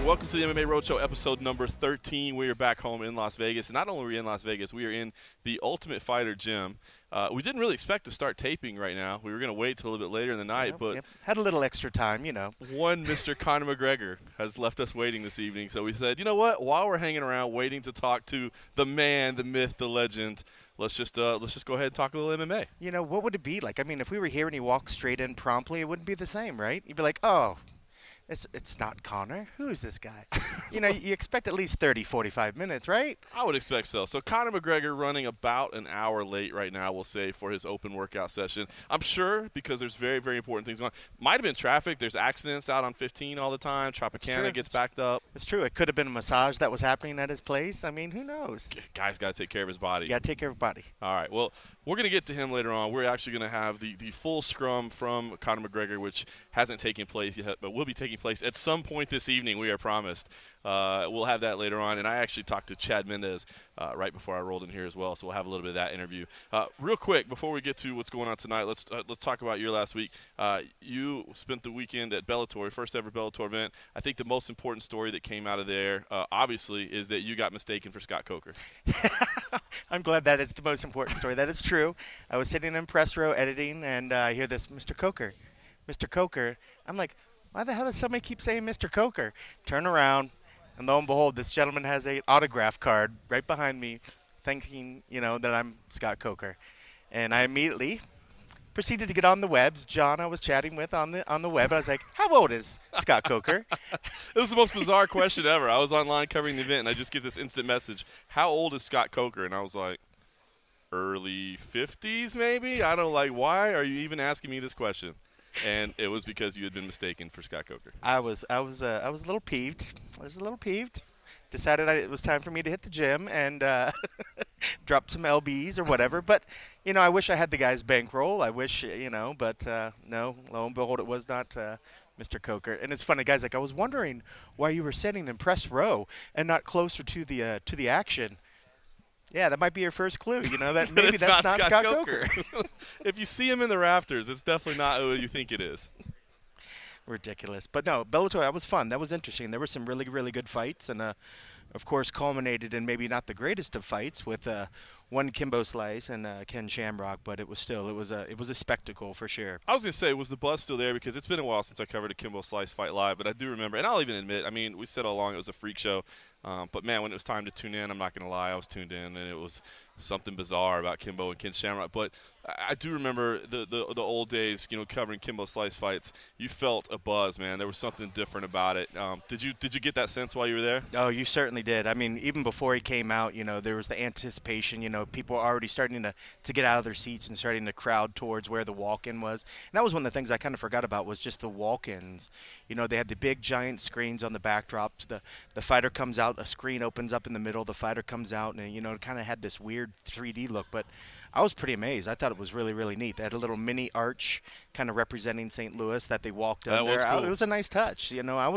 welcome to the MMA Roadshow, episode number 13. We are back home in Las Vegas. And not only are we in Las Vegas, we are in the Ultimate Fighter gym. We didn't really expect to start taping right now. We were going to wait till a little bit later in the night, but had a little extra time, One Mr. Conor McGregor has left us waiting this evening. So we said, you know what? While we're hanging around waiting to talk to the man, the myth, the legend, let's just go ahead and talk a little MMA. What would it be like? I mean, if we were here and he walked straight in promptly, it wouldn't be the same, right? You'd be like, oh. It's not Conor. Who is this guy? You expect at least 30, 45 minutes, right? I would expect so. So Conor McGregor running about an hour late right now, we'll say, for his open workout session. I'm sure because there's very, very important things going on. Might have been traffic. There's accidents out on 15 all the time. Tropicana gets backed up. It's true. It could have been a massage that was happening at his place. I mean, who knows? Guy's got to take care of his body. Yeah, take care of his body. All right. Well, we're going to get to him later on. We're actually going to have the full scrum from Conor McGregor, which hasn't taken place yet, but will be taking place at some point this evening, we are promised. We'll have that later on. And I actually talked to Chad Mendez right before I rolled in here as well, so we'll have a little bit of that interview. Real quick, before we get to what's going on tonight, let's talk about your last week. You spent the weekend at Bellator, first ever Bellator event. I think the most important story that came out of there, obviously, is that you got mistaken for Scott Coker. I'm glad that is the most important story. That is true. I was sitting in press row editing, and I hear this, Mr. Coker. Mr. Coker. I'm like, why the hell does somebody keep saying Mr. Coker? Turn around, and lo and behold, this gentleman has an autograph card right behind me, thinking, that I'm Scott Coker. And I immediately proceeded to get on the webs. John I was chatting with on the web. I was like, how old is Scott Coker? It was the most bizarre question ever. I was online covering the event, and I just get this instant message, how old is Scott Coker? And I was like, early 50s maybe? I don't why are you even asking me this question? And it was because you had been mistaken for Scott Coker. I was a little peeved. Decided it was time for me to hit the gym and drop some LBs or whatever. But, I wish I had the guy's bankroll. I wish, but no, lo and behold, it was not Mr. Coker. And it's funny, guys, I was wondering why you were sitting in press row and not closer to the action. Yeah, that might be your first clue, that maybe that's not Scott Coker. If you see him in the rafters, it's definitely not who you think it is. Ridiculous. But no, Bellator, that was fun. That was interesting. There were some really, really good fights, and of course culminated in maybe not the greatest of fights with one Kimbo Slice and Ken Shamrock, but it was a spectacle for sure. I was going to say, was the buzz still there? Because it's been a while since I covered a Kimbo Slice fight live, but I do remember, and I'll even admit, we said all along it was a freak show. But, man, when it was time to tune in, I'm not going to lie, I was tuned in, and it was something bizarre about Kimbo and Ken Shamrock. But I do remember the old days, covering Kimbo Slice fights. You felt a buzz, man. There was something different about it. Did you get that sense while you were there? Oh, you certainly did. Even before he came out, there was the anticipation. People were already starting to get out of their seats and starting to crowd towards where the walk-in was. And that was one of the things I kind of forgot about was just the walk-ins. They had the big giant screens on the backdrops. The fighter comes out, a screen opens up in the middle, the fighter comes out, and it kind of had this weird 3D look. But I was pretty amazed. I thought it was really, really neat. They had a little mini arch kind of representing St. Louis that they walked under. Was cool. It was a nice touch.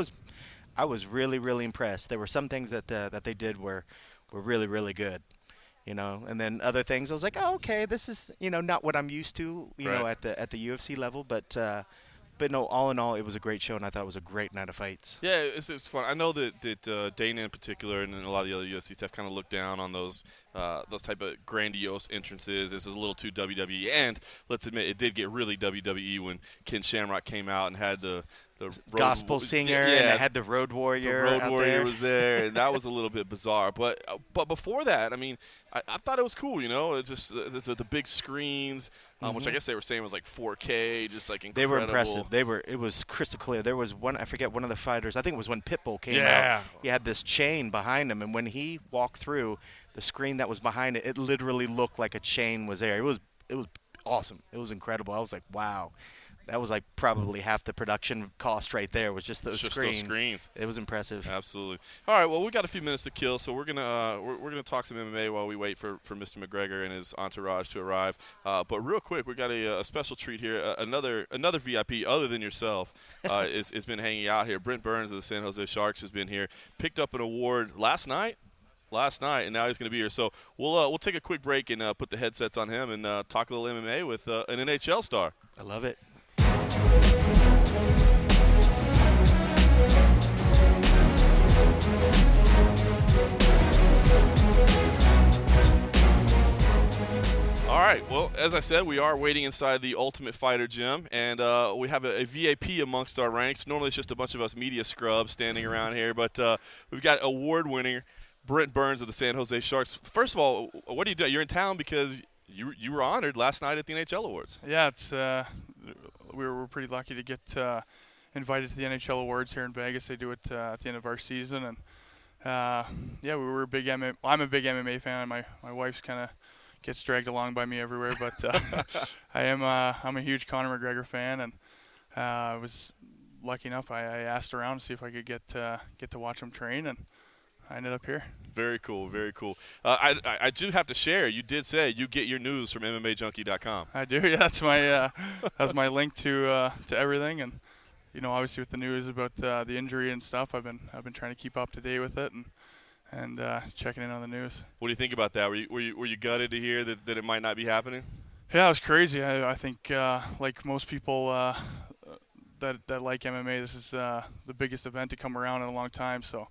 I was really, really impressed. There were some things that they did were really, really good. And then other things I was like, oh, okay, this is, not what I'm used to, right. at the UFC level, but no, all in all, it was a great show, and I thought it was a great night of fights. Yeah, it's fun. I know that Dana in particular and a lot of the other UFC staff kind of look down on those type of grandiose entrances. This is a little too WWE, and let's admit, it did get really WWE when Ken Shamrock came out and had the gospel singer, and it had the Road Warrior. The Road Warrior was there, and that was a little bit bizarre. But before that, I thought it was cool. It's just the big screens, which I guess they were saying was 4K, just incredible. They were impressive. It was crystal clear. There was one, I forget, one of the fighters. I think it was when Pitbull came out. He had this chain behind him, and when he walked through, the screen that was behind it, it literally looked like a chain was there. It was awesome. It was incredible. I was like, wow. That was probably half the production cost right there was just those screens. It was impressive. Absolutely. All right, well, we got a few minutes to kill, so we're gonna talk some MMA while we wait for Mr. McGregor and his entourage to arrive. But real quick, we got a special treat here. Another VIP other than yourself is been hanging out here. Brent Burns of the San Jose Sharks has been here. Picked up an award last night, and now he's going to be here. So we'll take a quick break and put the headsets on him and talk a little MMA with an NHL star. I love it. right. Well, as I said, we are waiting inside the Ultimate Fighter gym, and we have a VIP amongst our ranks. Normally, it's just a bunch of us media scrubs standing around here, but we've got award winner Brent Burns of the San Jose Sharks. First of all, what do you do? You're in town because you were honored last night at the NHL Awards. Yeah, it's we were pretty lucky to get invited to the NHL Awards here in Vegas. They do it at the end of our season, and yeah, we were a big MMA. I'm a big MMA fan. My wife's kind of gets dragged along by me everywhere, but I'm a huge Conor McGregor fan, and I was lucky enough. I asked around to see if I could get to watch him train, and I ended up here. Very cool, very cool. I do have to share. You did say you get your news from MMAJunkie.com. I do. Yeah, that's my link to everything, and obviously with the news about the injury and stuff, I've been trying to keep up to date with it and checking in on the news. What do you think about that? Were you gutted to hear that it might not be happening? Yeah, it was crazy. I think like most people that like MMA, this is the biggest event to come around in a long time. So,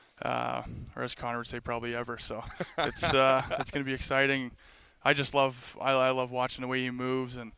or as Conor would say, probably ever. So it's going to be exciting. I love watching the way he moves, and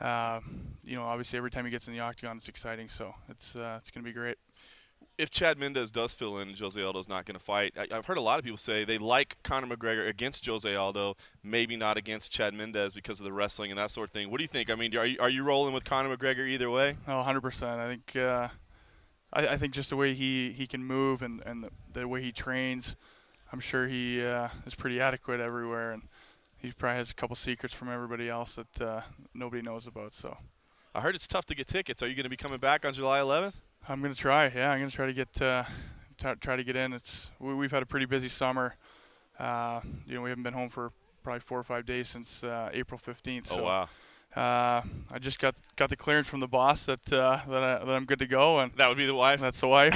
obviously every time he gets in the octagon, it's exciting. So it's going to be great. If Chad Mendes does fill in and Jose Aldo's not going to fight, I've heard a lot of people say they like Conor McGregor against Jose Aldo, maybe not against Chad Mendes because of the wrestling and that sort of thing. What do you think? I mean, are you rolling with Conor McGregor either way? Oh, 100%. I think I think just the way he can move and the way he trains, I'm sure he is pretty adequate everywhere, and he probably has a couple secrets from everybody else that nobody knows about. So I heard it's tough to get tickets. Are you going to be coming back on July 11th? I'm gonna try. Yeah, I'm gonna try to get try to get in. We've had a pretty busy summer. We haven't been home for probably 4 or 5 days since April 15th. So, oh wow. I just got the clearance from the boss that I'm good to go, and that would be the wife. That's the wife.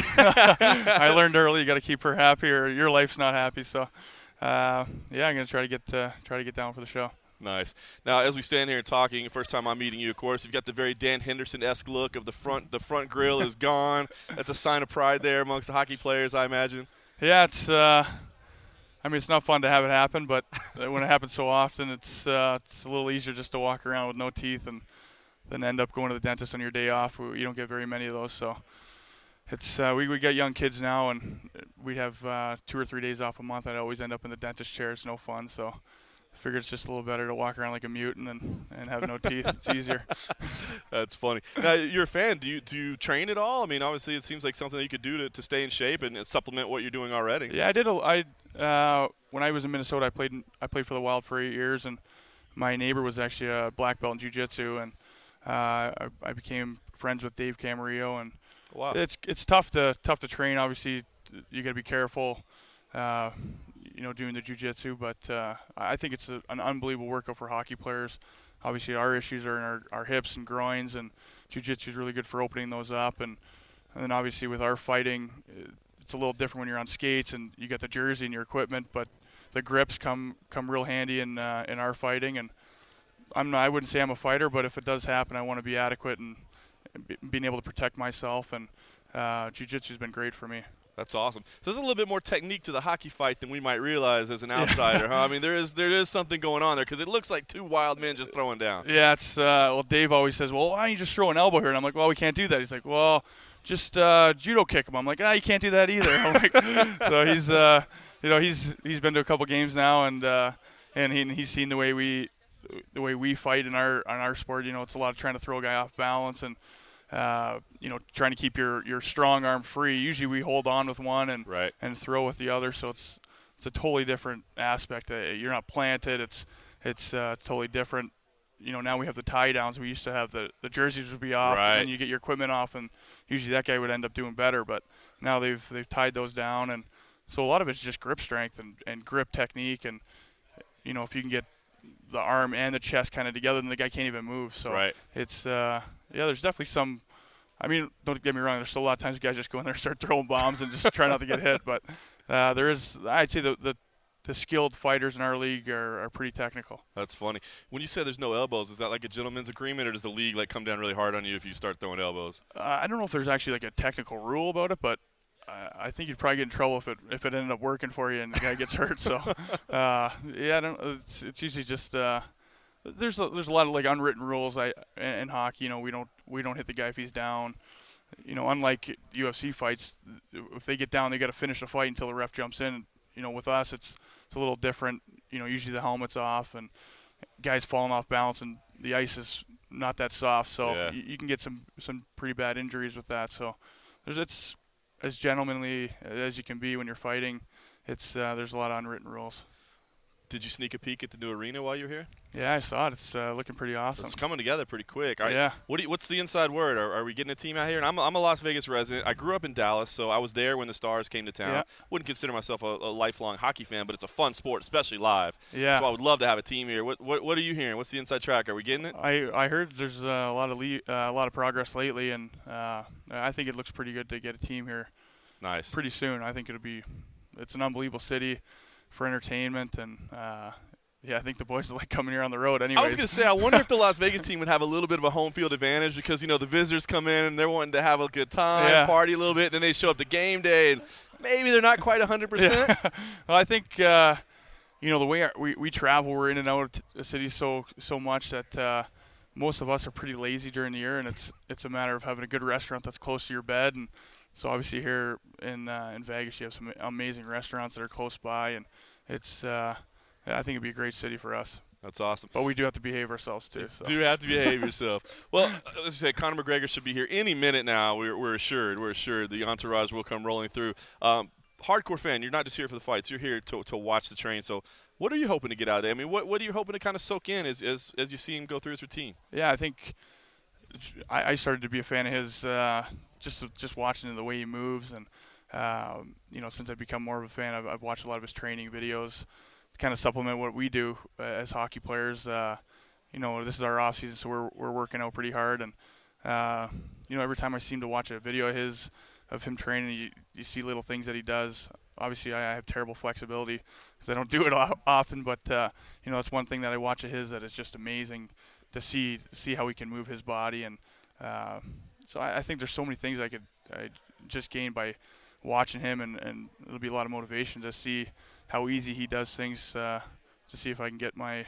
I learned early you got to keep her happy, or your life's not happy. So, yeah, I'm gonna try to get down for the show. Nice. Now, as we stand here talking, first time I'm meeting you, of course, you've got the very Dan Henderson-esque look of the front grill is gone. That's a sign of pride there amongst the hockey players, I imagine. Yeah, it's it's not fun to have it happen, but when it happens so often, it's a little easier just to walk around with no teeth and then end up going to the dentist on your day off. You don't get very many of those, so it's we get young kids now, and we have 2 or 3 days off a month. I'd always end up in the dentist chair. It's no fun, so I figure it's just a little better to walk around like a mutant and have no teeth. It's easier. That's funny. Now, you're a fan. Do you train at all? I mean, obviously, it seems like something that you could do to stay in shape and supplement what you're doing already. Yeah, I did. When I was in Minnesota, I played for the Wild for 8 years, and my neighbor was actually a black belt in jiu-jitsu, and I became friends with Dave Camarillo. And wow. It's tough to train. Obviously, you got to be careful. Doing the jiu-jitsu, but I think it's an unbelievable workout for hockey players. Obviously, our issues are in our hips and groins, and jiu-jitsu is really good for opening those up. And then obviously with our fighting, it's a little different when you're on skates and you got the jersey and your equipment, but the grips come real handy in our fighting. And I wouldn't say I'm a fighter, but if it does happen, I want to be adequate and being able to protect myself. And jiu-jitsu has been great for me. That's awesome. So there's a little bit more technique to the hockey fight than we might realize as an outsider, huh? I mean, there is something going on there because it looks like two wild men just throwing down. Yeah, it's Dave always says, well, why don't you just throw an elbow here? And I'm like, well, we can't do that. He's like, well, just judo kick him. I'm like, you can't do that either. I'm like, so he's been to a couple games now, and he's seen the way we fight in our sport. It's a lot of trying to throw a guy off balance and trying to keep your strong arm free. Usually we hold on with one and throw with the other, so it's a totally different aspect. You're not planted. It's totally different. Now we have the tie downs. We used to have the jerseys would be off, and then you get your equipment off, and usually that guy would end up doing better. But now they've tied those down, and so a lot of it's just grip strength and grip technique, and if you can get the arm and the chest kind of together, then the guy can't even move. So it's there's definitely some. I mean, don't get me wrong. There's still a lot of times guys just go in there and start throwing bombs and just try not to get hit. But there is, I'd say the skilled fighters in our league are pretty technical. That's funny. When you say there's no elbows, is that like a gentleman's agreement, or does the league come down really hard on you if you start throwing elbows? I don't know if there's actually a technical rule about it, but I think you'd probably get in trouble if it ended up working for you and the guy gets hurt. So I don't. It's usually just there's a lot of like unwritten rules in hockey. We don't hit the guy if he's down. Unlike UFC fights, if they get down, they got to finish the fight until the ref jumps in. With us, it's a little different. Usually the helmet's off and guys falling off balance, and the ice is not that soft, so you can get some pretty bad injuries with that. So it's as gentlemanly as you can be when you're fighting. There's a lot of unwritten rules. Did you sneak a peek at the new arena while you were here? Yeah, I saw it. It's looking pretty awesome. It's coming together pretty quick. Yeah. What's the inside word? Are we getting a team out here? And I'm a Las Vegas resident. I grew up in Dallas, so I was there when the Stars came to town. Yeah. Wouldn't consider myself a lifelong hockey fan, but it's a fun sport, especially live. Yeah. So I would love to have a team here. What are you hearing? What's the inside track? Are we getting it? I heard there's a lot of progress lately, and I think it looks pretty good to get a team here. Nice. Pretty soon. I think it's an unbelievable city for entertainment, and I think the boys like coming here on the road anyways. I was going to say, I wonder if the Las Vegas team would have a little bit of a home field advantage because, the visitors come in and they're wanting to have a good time, party a little bit, and then they show up to game day and maybe they're not quite 100%. Yeah. Well, I think, the way we travel, we're in and out of the city so much that most of us are pretty lazy during the year, and it's a matter of having a good restaurant that's close to your bed. And so obviously here in Vegas, you have some amazing restaurants that are close by, and I think it'd be a great city for us. That's awesome. But we do have to behave ourselves too. So. Do have to behave yourself. Well, as I said, Conor McGregor should be here any minute now. We're assured. We're assured the entourage will come rolling through. Hardcore fan, you're not just here for the fights. You're here to watch the train. So what are you hoping to get out of it? I mean, what are you hoping to kind of soak in as you see him go through his routine? Yeah, I think I started to be a fan of his just watching the way he moves. And, since I've become more of a fan, I've watched a lot of his training videos to kind of supplement what we do as hockey players. This is our off season, so we're working out pretty hard. And, every time I seem to watch a video of him training, you see little things that he does. Obviously, I have terrible flexibility because I don't do it often, but, it's one thing that I watch of his that is just amazing to see how he can move his body. And so I think there's so many things I just gain by watching him, and it'll be a lot of motivation to see how easy he does things, to see if I can get my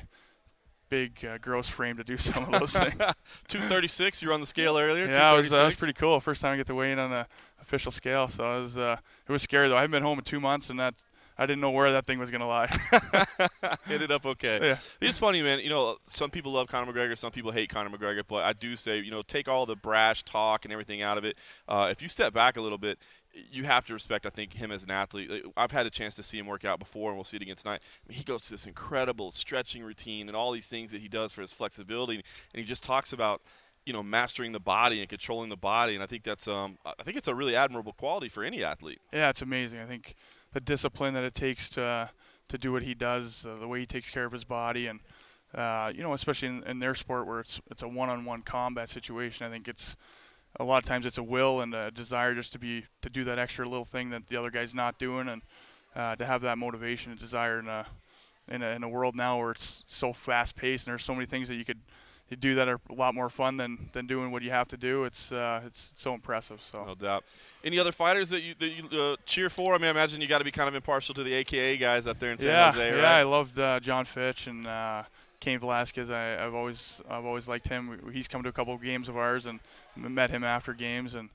big gross frame to do some of those things. 236, you were on the scale earlier. Yeah, that was pretty cool. First time I get to weigh in on the official scale, so it was scary though. I haven't been home in 2 months, and I didn't know where that thing was going to lie. Ended up okay. Yeah. It's funny, man. Some people love Conor McGregor, some people hate Conor McGregor, but I do say, take all the brash talk and everything out of it. If you step back a little bit, you have to respect, I think, him as an athlete. I've had a chance to see him work out before, and we'll see it again tonight. I mean, he goes through this incredible stretching routine and all these things that he does for his flexibility, and he just talks about, mastering the body and controlling the body, and I think that's I think it's a really admirable quality for any athlete. Yeah, it's amazing. I think the discipline that it takes to do what he does, the way he takes care of his body, and especially in their sport where it's a one-on-one combat situation. I think it's a lot of times it's a will and a desire just to do that extra little thing that the other guy's not doing, and to have that motivation and desire in a world now where it's so fast-paced and there's so many things that you do that are a lot more fun than doing what you have to do. It's so impressive. So no doubt. Any other fighters that you cheer for? I mean, I imagine you got to be kind of impartial to the AKA guys up there in San Jose, right? Yeah, I loved John Fitch and Cain Velasquez. I've always liked him. He's come to a couple of games of ours and met him after games. And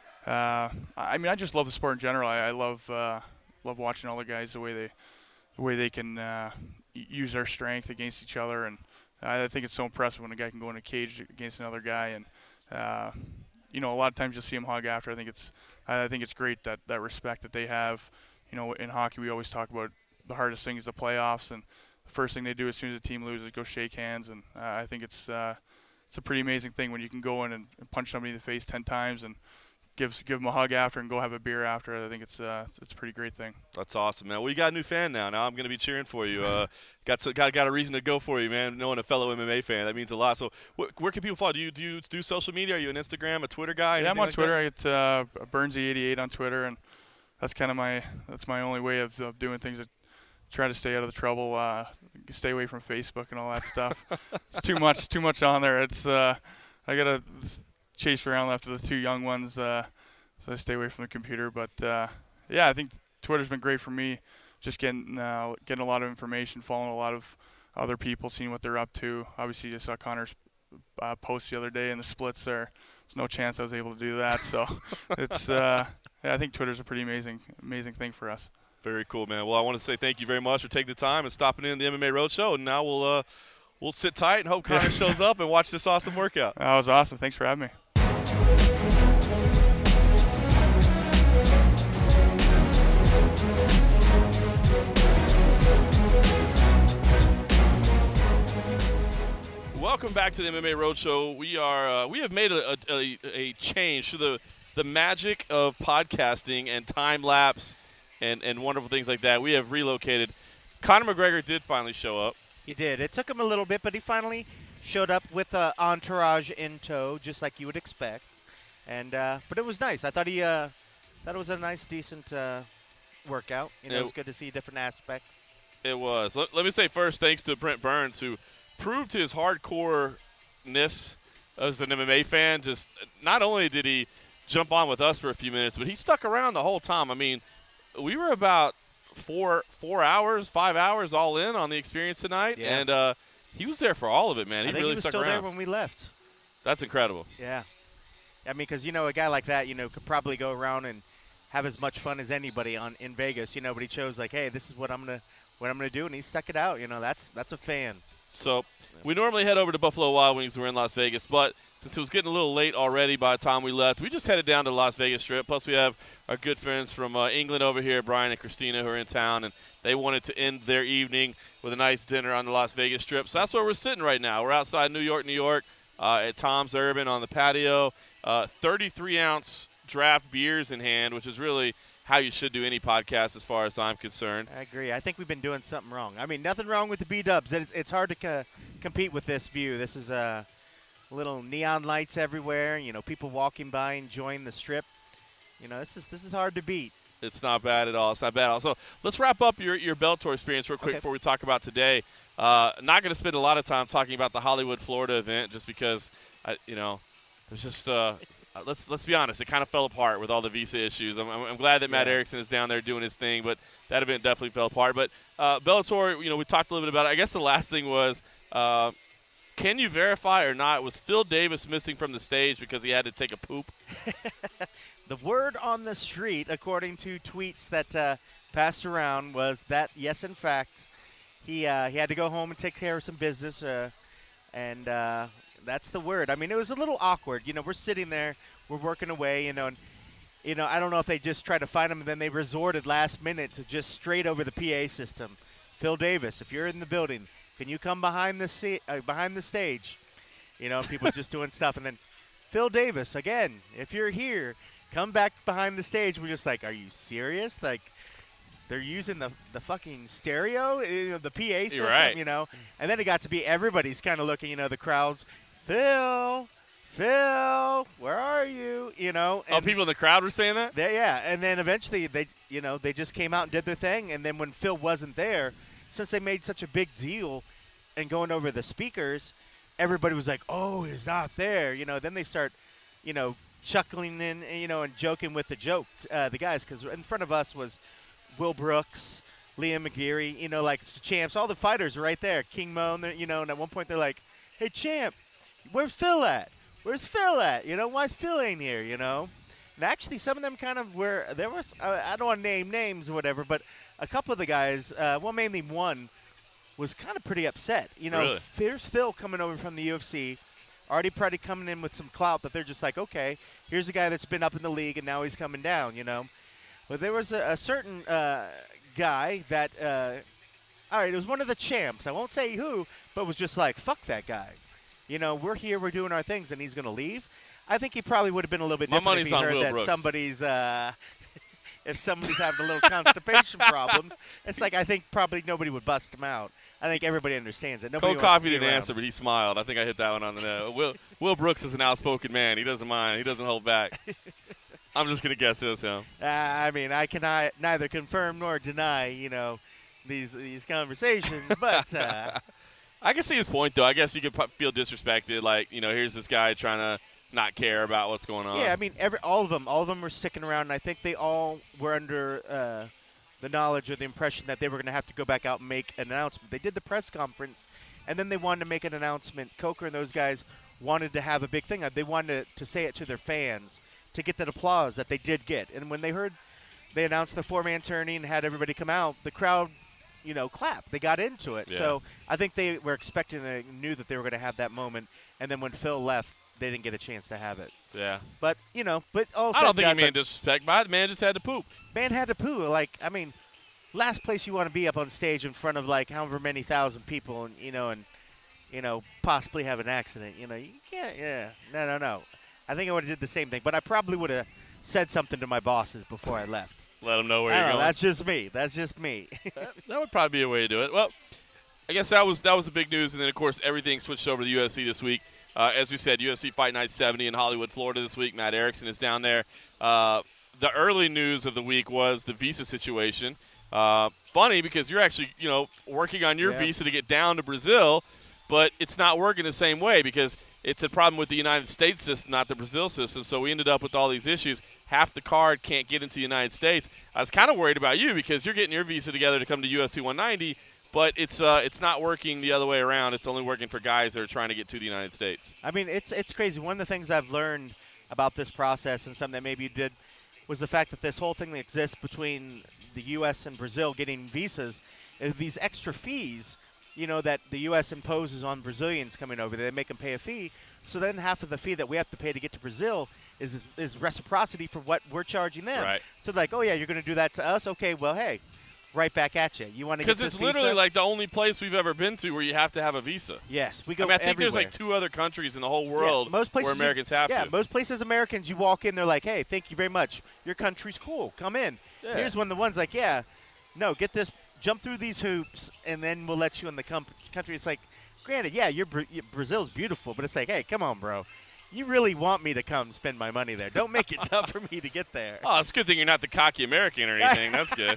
I just love the sport in general. I love watching all the guys the way they can use their strength against each other. And I think it's so impressive when a guy can go in a cage against another guy. And a lot of times you'll see him hug after. I think it's great that respect that they have. In hockey we always talk about the hardest thing is the playoffs, and the first thing they do as soon as the team loses is go shake hands. And I think it's a pretty amazing thing when you can go in and punch somebody in the face 10 times and give them a hug after and go have a beer after. I think it's a pretty great thing. That's awesome, man. Well, you got a new fan now. Now I'm going to be cheering for you. Got a reason to go for you, man. Knowing a fellow MMA fan, that means a lot. So where can people follow? Do you do social media? Are you an Instagram, a Twitter guy? Yeah, I'm on like Twitter. That? I get Burnsy88 on Twitter, and that's kind of my only way of doing things. I try to stay out of the trouble, stay away from Facebook and all that stuff. It's too much on there. It's I gotta chase around after the two young ones, so I stay away from the computer. But I think Twitter's been great for me, just getting a lot of information, following a lot of other people, seeing what they're up to. Obviously, you saw Connor's post the other day in the splits there. There's no chance I was able to do that. So it's yeah, I think Twitter's a pretty amazing thing for us. Very cool, man. Well, I want to say thank you very much for taking the time and stopping in the MMA Roadshow. And now we'll sit tight and hope Connor shows up and watch this awesome workout. That was awesome. Thanks for having me. Welcome back to the MMA Roadshow. We have made a change to the magic of podcasting and time lapse and wonderful things like that. We have relocated. Conor McGregor did finally show up. He did. It took him a little bit, but he finally showed up with an entourage in tow, just like you would expect. And but it was nice. I thought it was a nice, decent workout. It was good to see different aspects. It was. Let me say first, thanks to Brent Burns, who proved his hardcore-ness as an MMA fan. Just not only did he jump on with us for a few minutes, but he stuck around the whole time. I mean, we were about 5 hours all in on the experience tonight, and he was there for all of it, man. He really stuck around. He was still there when we left. That's incredible. Yeah. I mean, because, a guy like that, could probably go around and have as much fun as anybody in Vegas, but he chose, like, hey, this is what I'm gonna do, and he stuck it out. That's a fan. So we normally head over to Buffalo Wild Wings. We're in Las Vegas, but since it was getting a little late already by the time we left, we just headed down to the Las Vegas Strip. Plus, we have our good friends from England over here, Brian and Christina, who are in town, and they wanted to end their evening with a nice dinner on the Las Vegas Strip. So that's where we're sitting right now. We're outside New York, at Tom's Urban on the patio. 33-ounce draft beers in hand, which is really how you should do any podcast as far as I'm concerned. I agree. I think we've been doing something wrong. I mean, nothing wrong with the B-dubs. It's hard to compete with this view. This is little neon lights everywhere, people walking by enjoying the strip. This is hard to beat. It's not bad at all. It's not bad at all. So let's wrap up your Bellator experience real quick before we talk about today. Not going to spend a lot of time talking about the Hollywood, Florida event just because, there's just let's be honest, it kind of fell apart with all the visa issues. I'm glad that Matt Erickson is down there doing his thing, but that event definitely fell apart. But Bellator, we talked a little bit about it. I guess the last thing was, can you verify or not, was Phil Davis missing from the stage because he had to take a poop? The word on the street, according to tweets that passed around, was that, yes, in fact, he had to go home and take care of some business, and that's the word. I mean, it was a little awkward. We're sitting there, we're working away, and I don't know if they just tried to find him, and then they resorted last minute to just straight over the PA system. Phil Davis, if you're in the building, can you come behind the stage? People just doing stuff, and then Phil Davis, again, if you're here, come back behind the stage. We're just like, are you serious? Like, they're using the fucking stereo, the PA system, right. And then it got to be everybody's kind of looking, the crowds, Phil, where are you? And People in the crowd were saying that? Yeah, and then eventually they just came out and did their thing, and then when Phil wasn't there, since they made such a big deal and going over the speakers, everybody was like, oh, he's not there. Then they start, chuckling in, and joking with the guys, because in front of us was Will Brooks, Liam McGeary, like champs, all the fighters are right there. King Mo, and at one point they're like, hey, champ, where's Phil at? Where's Phil at? Why Phil ain't here, And actually some of them kind of were, there was, I don't want to name names or whatever, but a couple of the guys, mainly one, was kind of pretty upset. Really? Here's Phil coming over from the UFC, already probably coming in with some clout that they're just like, okay, here's a guy that's been up in the league and now he's coming down, But there was a certain guy that, all right, it was one of the champs. I won't say who, but was just like, fuck that guy. We're here, we're doing our things, and he's going to leave. I think he probably would have been a little bit different if he heard that somebody's if somebody's having a little constipation problems. It's like, I think probably nobody would bust him out. I think everybody understands it. Nobody Cold Coffee didn't answer, but he smiled. I think I hit that one on the nose. Will Brooks is an outspoken man. He doesn't mind. He doesn't hold back. I'm just going to guess it was him. I mean, I can neither confirm nor deny, these conversations. But I can see his point, though. I guess you could feel disrespected. Like, here's this guy trying to not care about what's going on. Yeah, I mean, all of them were sticking around, and I think they all were under the knowledge or the impression that they were going to have to go back out and make an announcement. They did the press conference, and then they wanted to make an announcement. Coker and those guys wanted to have a big thing. They wanted to say it to their fans to get that applause that they did get. And when they heard they announced the 4-man tourney and had everybody come out, the crowd, clapped. They got into it. Yeah. So I think they were expecting, they knew that they were going to have that moment. And then when Phil left, they didn't get a chance to have it. Yeah. But, but all I don't think he mean meant disrespect by it. The man just had to poop. Man had to poo. Last place you want to be up on stage in front of however many thousand people, and possibly have an accident. You can't. Yeah. No. I think I would have did the same thing, but I probably would have said something to my bosses before I left. Let them know where I you're don't know, going. That's just me. That would probably be a way to do it. Well, I guess that was the big news, and then of course everything switched over to the UFC this week. As we said, UFC Fight Night 70 in Hollywood, Florida this week. Matt Erickson is down there. The early news of the week was the visa situation. Funny because you're actually working on your visa to get down to Brazil, but it's not working the same way because it's a problem with the United States system, not the Brazil system. So we ended up with all these issues. Half the card can't get into the United States. I was kind of worried about you because you're getting your visa together to come to UFC 190, but it's not working the other way around. It's only working for guys that are trying to get to the United States. It's crazy. One of the things I've learned about this process and something that maybe you did was the fact that this whole thing that exists between the U.S. and Brazil getting visas is these extra fees that the U.S. imposes on Brazilians coming over. They make them pay a fee. So then half of the fee that we have to pay to get to Brazil is reciprocity for what we're charging them. Right. So oh, yeah, you're going to do that to us? Okay, well, hey, right back at you. You want to get this Because it's visa? literally the only place we've ever been to where you have to have a visa. Yes, we go I think everywhere. there's 2 other countries in the whole world most places where Americans have to. Yeah, most places Americans, you walk in, they're like, hey, thank you very much. Your country's cool. Come in. Yeah. Here's one of the ones no, get this, jump through these hoops, and then we'll let you in the country. It's granted, yeah, Brazil's beautiful, but it's hey, come on, bro. You really want me to come spend my money there. Don't make it tough for me to get there. Oh, it's a good thing you're not the cocky American or anything. That's good.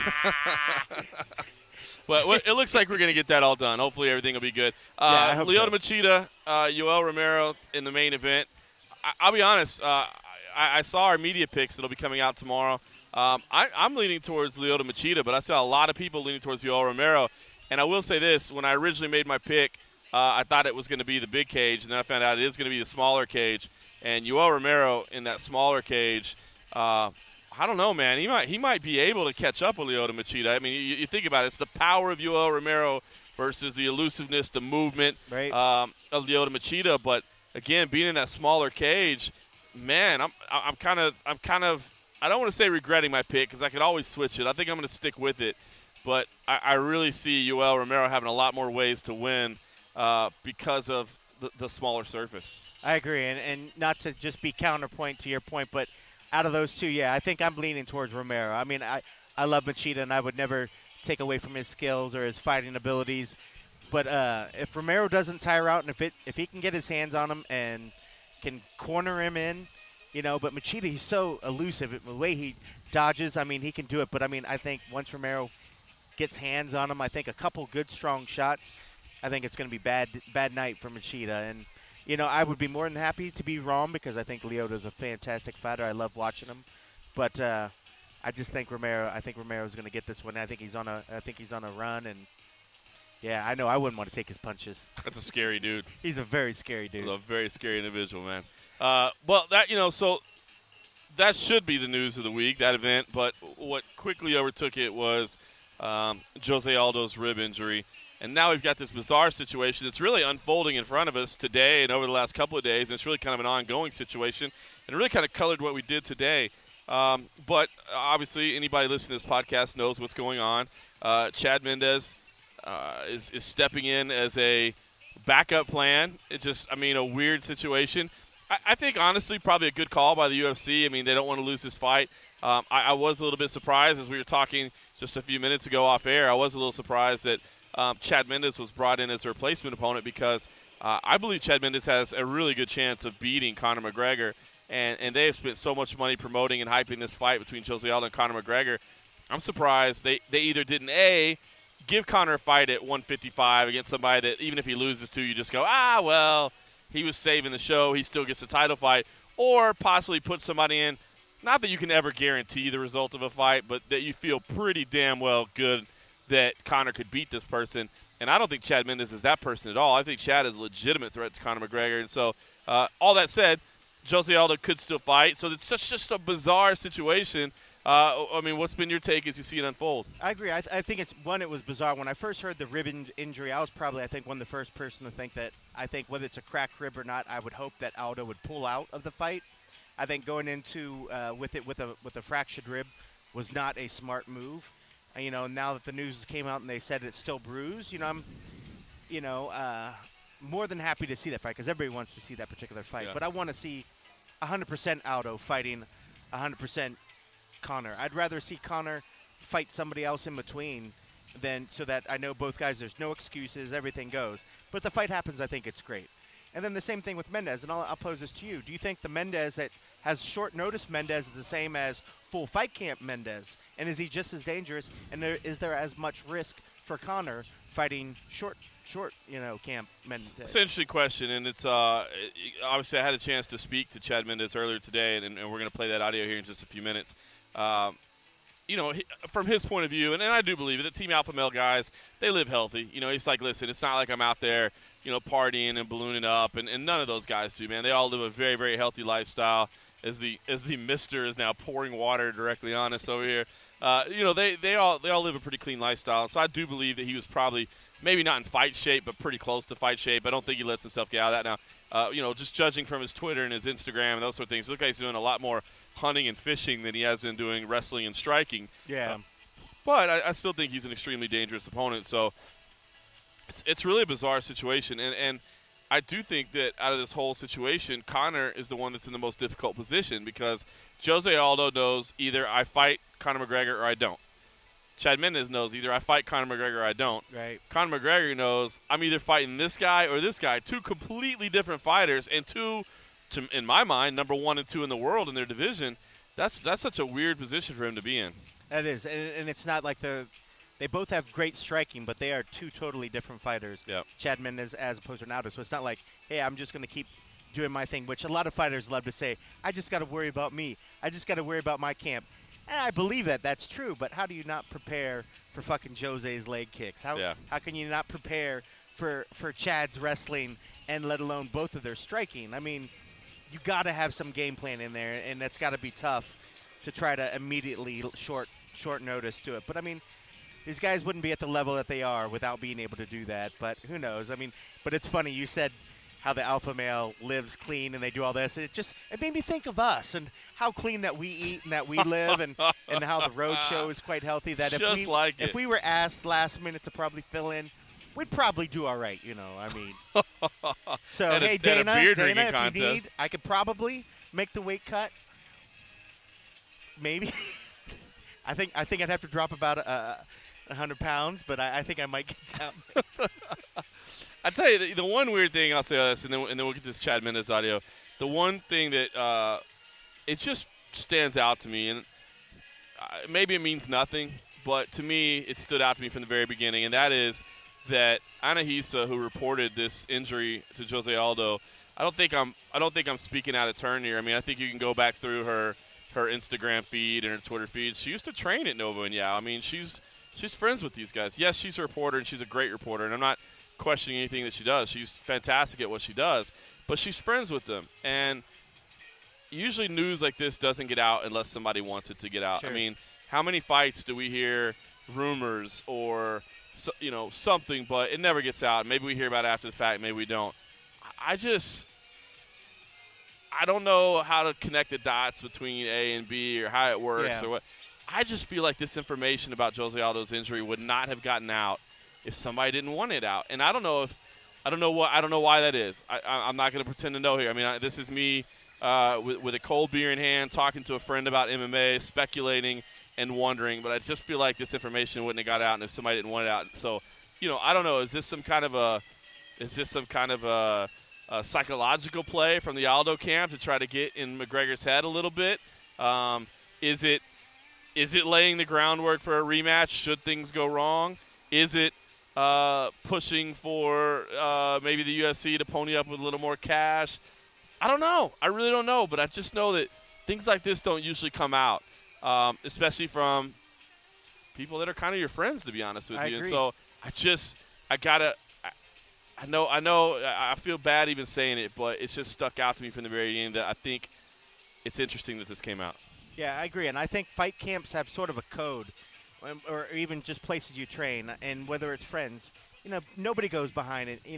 But it looks like we're going to get that all done. Hopefully everything will be good. I hope Lyoto so. Machida, Yoel Romero in the main event. I'll be honest. I saw our media picks that'll be coming out tomorrow. I'm leaning towards Lyoto Machida, but I saw a lot of people leaning towards Yoel Romero. And I will say this. When I originally made my pick, I thought it was going to be the big cage, and then I found out it is going to be the smaller cage. And Yoel Romero in that smaller cage, I don't know, man. He might be able to catch up with Lyoto Machida. I mean, you think about it. It's the power of Yoel Romero versus the elusiveness, the movement of Lyoto Machida. But, again, being in that smaller cage, man, I'm kind of I don't want to say regretting my pick because I could always switch it. I think I'm going to stick with it. But I really see Yoel Romero having a lot more ways to win because of the smaller surface. I agree, and not to just be counterpoint to your point, but out of those two, I think I'm leaning towards Romero. I mean, I love Machida, and I would never take away from his skills or his fighting abilities. But if Romero doesn't tire out, and if he can get his hands on him and can corner him in, but Machida, he's so elusive. The way he dodges, he can do it. But, I think once Romero gets hands on him, I think a couple good, strong shots, I think it's going to be bad night for Machida. And, I would be more than happy to be wrong because I think Lyoto's a fantastic fighter. I love watching him. But I just think Romero's going to get this one. I think he's on a run. And, yeah, I know I wouldn't want to take his punches. That's a scary dude. He's a very scary dude. He's a very scary individual, man. So that should be the news of the week, that event. But what quickly overtook it was Jose Aldo's rib injury. And now we've got this bizarre situation that's really unfolding in front of us today and over the last couple of days. And it's really kind of an ongoing situation. And it really kind of colored what we did today. But obviously anybody listening to this podcast knows what's going on. Chad Mendes is stepping in as a backup plan. It's just, a weird situation. I think, honestly, probably a good call by the UFC. They don't want to lose this fight. I was a little bit surprised as we were talking just a few minutes ago off air. I was a little surprised that Chad Mendes was brought in as a replacement opponent because I believe Chad Mendes has a really good chance of beating Conor McGregor. And they have spent so much money promoting and hyping this fight between Jose Aldo and Conor McGregor. I'm surprised they either didn't, A, give Conor a fight at 155 against somebody that even if he loses to, you just go, well, he was saving the show. He still gets a title fight. Or possibly put somebody in not that you can ever guarantee the result of a fight, but that you feel pretty damn well good that Conor could beat this person. And I don't think Chad Mendes is that person at all. I think Chad is a legitimate threat to Conor McGregor. And so, all that said, Jose Aldo could still fight. So it's just a bizarre situation. I mean, what's been your take as you see it unfold? I agree. I think it was bizarre. When I first heard the rib injury, I was probably, I think, one of the first person to think that, whether it's a cracked rib or not, I would hope that Aldo would pull out of the fight. I think going into with a fractured rib was not a smart move. Now that the news came out and they said it's still bruised, I'm, more than happy to see that fight because everybody wants to see that particular fight. Yeah. But I want to see 100% Aldo fighting 100% Conor. I'd rather see Conor fight somebody else in between so that I know both guys, there's no excuses, everything goes. But if the fight happens, I think it's great. And then the same thing with Mendes, and I'll pose this to you. Do you think the Mendes that has short notice Mendes is the same as full fight camp Mendes? And is he just as dangerous? And is there as much risk for Conor fighting short camp Mendes? It's an interesting question, and it's obviously I had a chance to speak to Chad Mendes earlier today, and we're going to play that audio here in just a few minutes. From his point of view, and I do believe it, the Team Alpha Male guys, they live healthy. He's like, listen, it's not like I'm out there, partying and ballooning up, and none of those guys do, man. They all live a very, very healthy lifestyle. As the mister is now pouring water directly on us over here, they all live a pretty clean lifestyle. So I do believe that he was probably maybe not in fight shape, but pretty close to fight shape. I don't think he lets himself get out of that now. Just judging from his Twitter and his Instagram and those sort of things, it looks like he's doing a lot more hunting and fishing than he has been doing wrestling and striking. Yeah. But I still think he's an extremely dangerous opponent. So it's really a bizarre situation. And I do think that out of this whole situation, Conor is the one that's in the most difficult position because Jose Aldo knows either I fight Conor McGregor or I don't. Chad Mendes knows either I fight Conor McGregor or I don't. Right. Conor McGregor knows I'm either fighting this guy or this guy. Two completely different fighters and two, in my mind, number 1 and 2 in the world in their division. That's such a weird position for him to be in. That is, and it's not like they both have great striking, but they are two totally different fighters. Yep. Chad Mendes as opposed to Ronaldo. So it's not like, hey, I'm just going to keep doing my thing, which a lot of fighters love to say, I just got to worry about me. I just got to worry about my camp. And I believe that's true, but how do you not prepare for fucking Jose's leg kicks? How can you not prepare for Chad's wrestling and let alone both of their striking? I mean, you got to have some game plan in there, and that's got to be tough to try to immediately short notice to it. But, I mean, these guys wouldn't be at the level that they are without being able to do that. But who knows? I mean, but it's funny. You said how the alpha male lives clean and they do all this. And it made me think of us and how clean that we eat and that we live and how the road show is quite healthy. That if we were asked last minute to probably fill in, we'd probably do all right, I mean. So, hey, Dana, if you need, I could probably make the weight cut. Maybe. I think I'd have to drop about 100 pounds, but I think I might get down. I tell you, the one weird thing I'll say on this, and then we'll get this Chad Mendes audio. The one thing that it just stands out to me, and maybe it means nothing, but to me it stood out to me from the very beginning, and that is that Anahisa, who reported this injury to Jose Aldo, I don't think I'm speaking out of turn here. I mean, I think you can go back through her Instagram feed and her Twitter feed. She used to train at Nova and Yao. I mean, she's friends with these guys. Yes, she's a reporter, and she's a great reporter, and I'm not questioning anything that she does. She's fantastic at what she does, but she's friends with them. And usually news like this doesn't get out unless somebody wants it to get out. Sure. I mean, how many fights do we hear rumors or something, but it never gets out? Maybe we hear about it after the fact, maybe we don't. I don't know how to connect the dots between A and B or how it works or what. I just feel like this information about Jose Aldo's injury would not have gotten out if somebody didn't want it out. And I don't know why that is. I'm not going to pretend to know here. I mean, this is me with a cold beer in hand, talking to a friend about MMA, speculating and wondering. But I just feel like this information wouldn't have got out, and if somebody didn't want it out. So, I don't know. Is this some kind of a psychological play from the Aldo camp to try to get in McGregor's head a little bit? Is it laying the groundwork for a rematch should things go wrong? Is it pushing for maybe the UFC to pony up with a little more cash? I don't know. I really don't know, but I just know that things like this don't usually come out, especially from people that are kind of your friends, to be honest with you. Agree. And so I feel bad even saying it, but it's just stuck out to me from the very end that I think it's interesting that this came out. Yeah, I agree. And I think fight camps have sort of a code, or even just places you train. And whether it's friends, nobody goes behind it,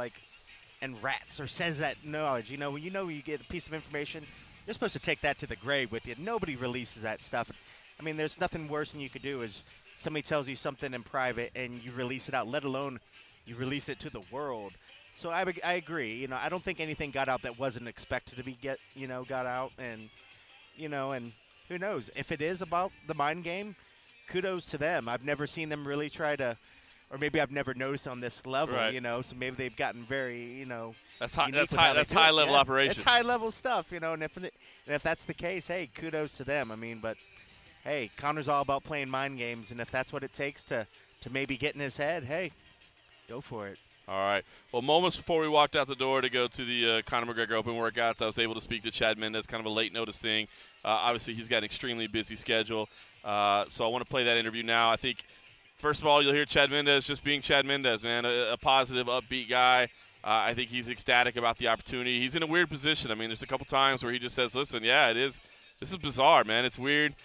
and rats or says that knowledge. When you get a piece of information, you're supposed to take that to the grave with you. Nobody releases that stuff. I mean, there's nothing worse than you could do is somebody tells you something in private and you release it out, let alone you release it to the world. So I agree. I don't think anything got out that wasn't expected to be got out. And, and who knows? If it is about the mind game, kudos to them. I've never seen them really try to, or maybe I've never noticed on this level, right. So maybe they've gotten very, That's high. unique That's with high. how they That's do it. high level Yeah, operations. It's high level stuff, and if that's the case, hey, kudos to them. I mean, but hey, Conor's all about playing mind games, and if that's what it takes to maybe get in his head, hey, go for it. All right. Well, moments before we walked out the door to go to the Conor McGregor Open workouts, I was able to speak to Chad Mendes, kind of a late notice thing. Obviously, he's got an extremely busy schedule, so I want to play that interview now. I think, first of all, you'll hear Chad Mendes just being Chad Mendes, man, a positive, upbeat guy. I think he's ecstatic about the opportunity. He's in a weird position. I mean, there's a couple times where he just says, listen, yeah, it is. This is bizarre, man. It's weird.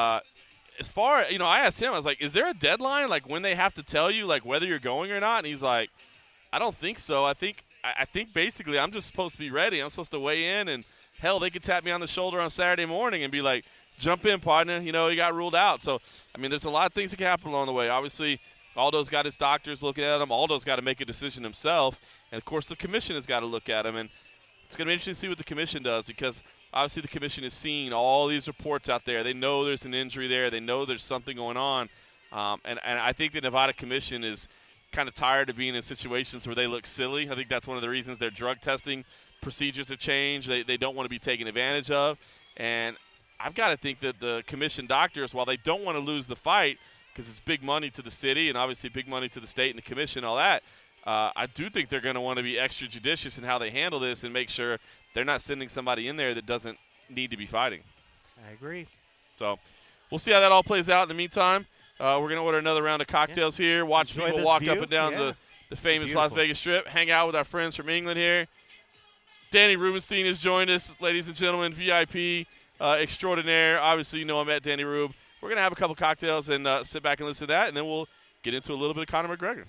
As far, I asked him, I was like, is there a deadline, like when they have to tell you, like whether you're going or not? And he's like, I don't think so. I think basically I'm just supposed to be ready. I'm supposed to weigh in, and hell, they could tap me on the shoulder on Saturday morning and be like, jump in, partner. You got ruled out. So, I mean, there's a lot of things that can happen along the way. Obviously, Aldo's got his doctors looking at him. Aldo's got to make a decision himself. And, of course, the commission has got to look at him. And it's going to be interesting to see what the commission does because, obviously, the commission has seen all these reports out there. They know there's an injury there. They know there's something going on. And I think the Nevada commission is kind of tired of being in situations where they look silly. I think that's one of the reasons their drug testing procedures have changed. They don't want to be taken advantage of. And I've got to think that the commission doctors, while they don't want to lose the fight because it's big money to the city and obviously big money to the state and the commission, all that, I do think they're going to want to be extra judicious in how they handle this and make sure they're not sending somebody in there that doesn't need to be fighting. I agree. So we'll see how that all plays out. In the meantime, we're going to order another round of cocktails here, watch Enjoy people this walk view. up and down Yeah. the famous beautiful. Las Vegas Strip, hang out with our friends from England here. Danny Rubenstein has joined us, ladies and gentlemen, VIP extraordinaire. Obviously, I'm at Danny Rube. We're going to have a couple cocktails and sit back and listen to that, and then we'll get into a little bit of Conor McGregor.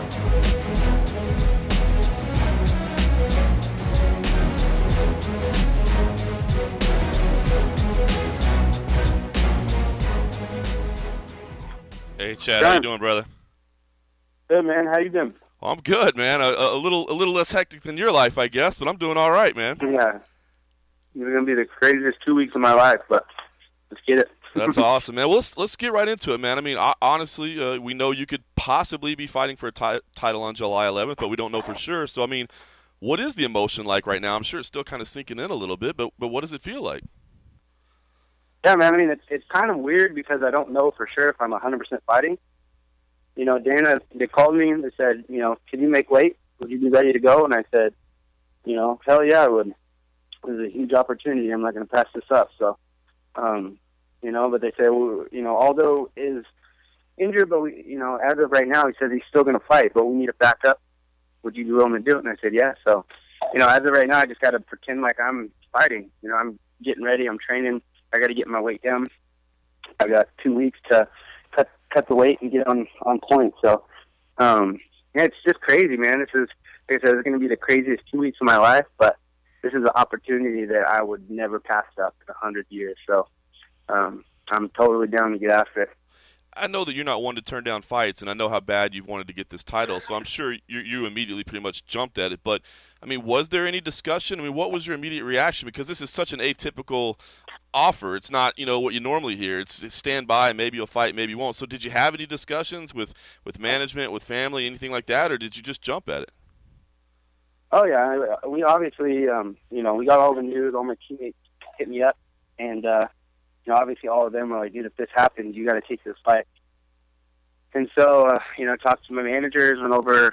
Hey, Chad, how you doing, brother? Good, man. How you doing? Well, I'm good, man. A little less hectic than your life, I guess, but I'm doing all right, man. Yeah. It's going to be the craziest 2 weeks of my life, but let's get it. That's awesome, man. Well, let's get right into it, man. I mean, honestly, we know you could possibly be fighting for a title on July 11th, but we don't know for sure. So, I mean, what is the emotion like right now? I'm sure it's still kind of sinking in a little bit, but what does it feel like? Yeah, man. I mean, it's kind of weird because I don't know for sure if I'm 100% fighting. Dana, they called me and they said, can you make weight? Would you be ready to go? And I said, hell yeah, I would. It was a huge opportunity. I'm not going to pass this up. So, but they say, well, Aldo is injured, but as of right now, he says he's still going to fight, but we need a backup. Would you be willing to do it? And I said, yeah. So, as of right now, I just got to pretend like I'm fighting. I'm getting ready. I'm training. I got to get my weight down. I got 2 weeks to cut the weight and get on point. So, it's just crazy, man. This is, like I said, it's going to be the craziest 2 weeks of my life, but this is an opportunity that I would never pass up in 100 years. So, I'm totally down to get after it. I know that you're not one to turn down fights, and I know how bad you've wanted to get this title, so I'm sure you immediately pretty much jumped at it. But, I mean, was there any discussion? I mean, what was your immediate reaction? Because this is such an atypical offer. It's not, what you normally hear. It's stand by, maybe you'll fight, maybe you won't. So did you have any discussions with management, with family, anything like that, or did you just jump at it? Oh, yeah. We obviously, we got all the news. All my teammates hit me up, and obviously all of them were like, dude, if this happens, you got to take this fight. And so, talked to my managers, went over,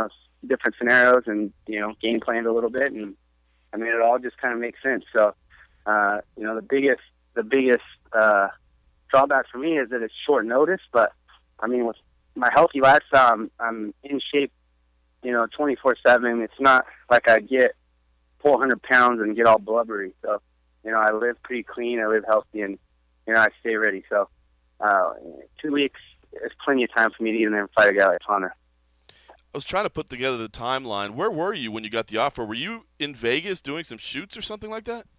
different scenarios and, game planned a little bit. And I mean, it all just kind of makes sense. So, The biggest drawback for me is that it's short notice. But I mean, with my healthy lifestyle, I'm in shape, 24/7. It's not like I get 400 pounds and get all blubbery. So, I live pretty clean. I live healthy, and I stay ready. So, 2 weeks is plenty of time for me to get in there and fight a guy like Conor. I was trying to put together the timeline. Where were you when you got the offer? Were you in Vegas doing some shoots or something like that?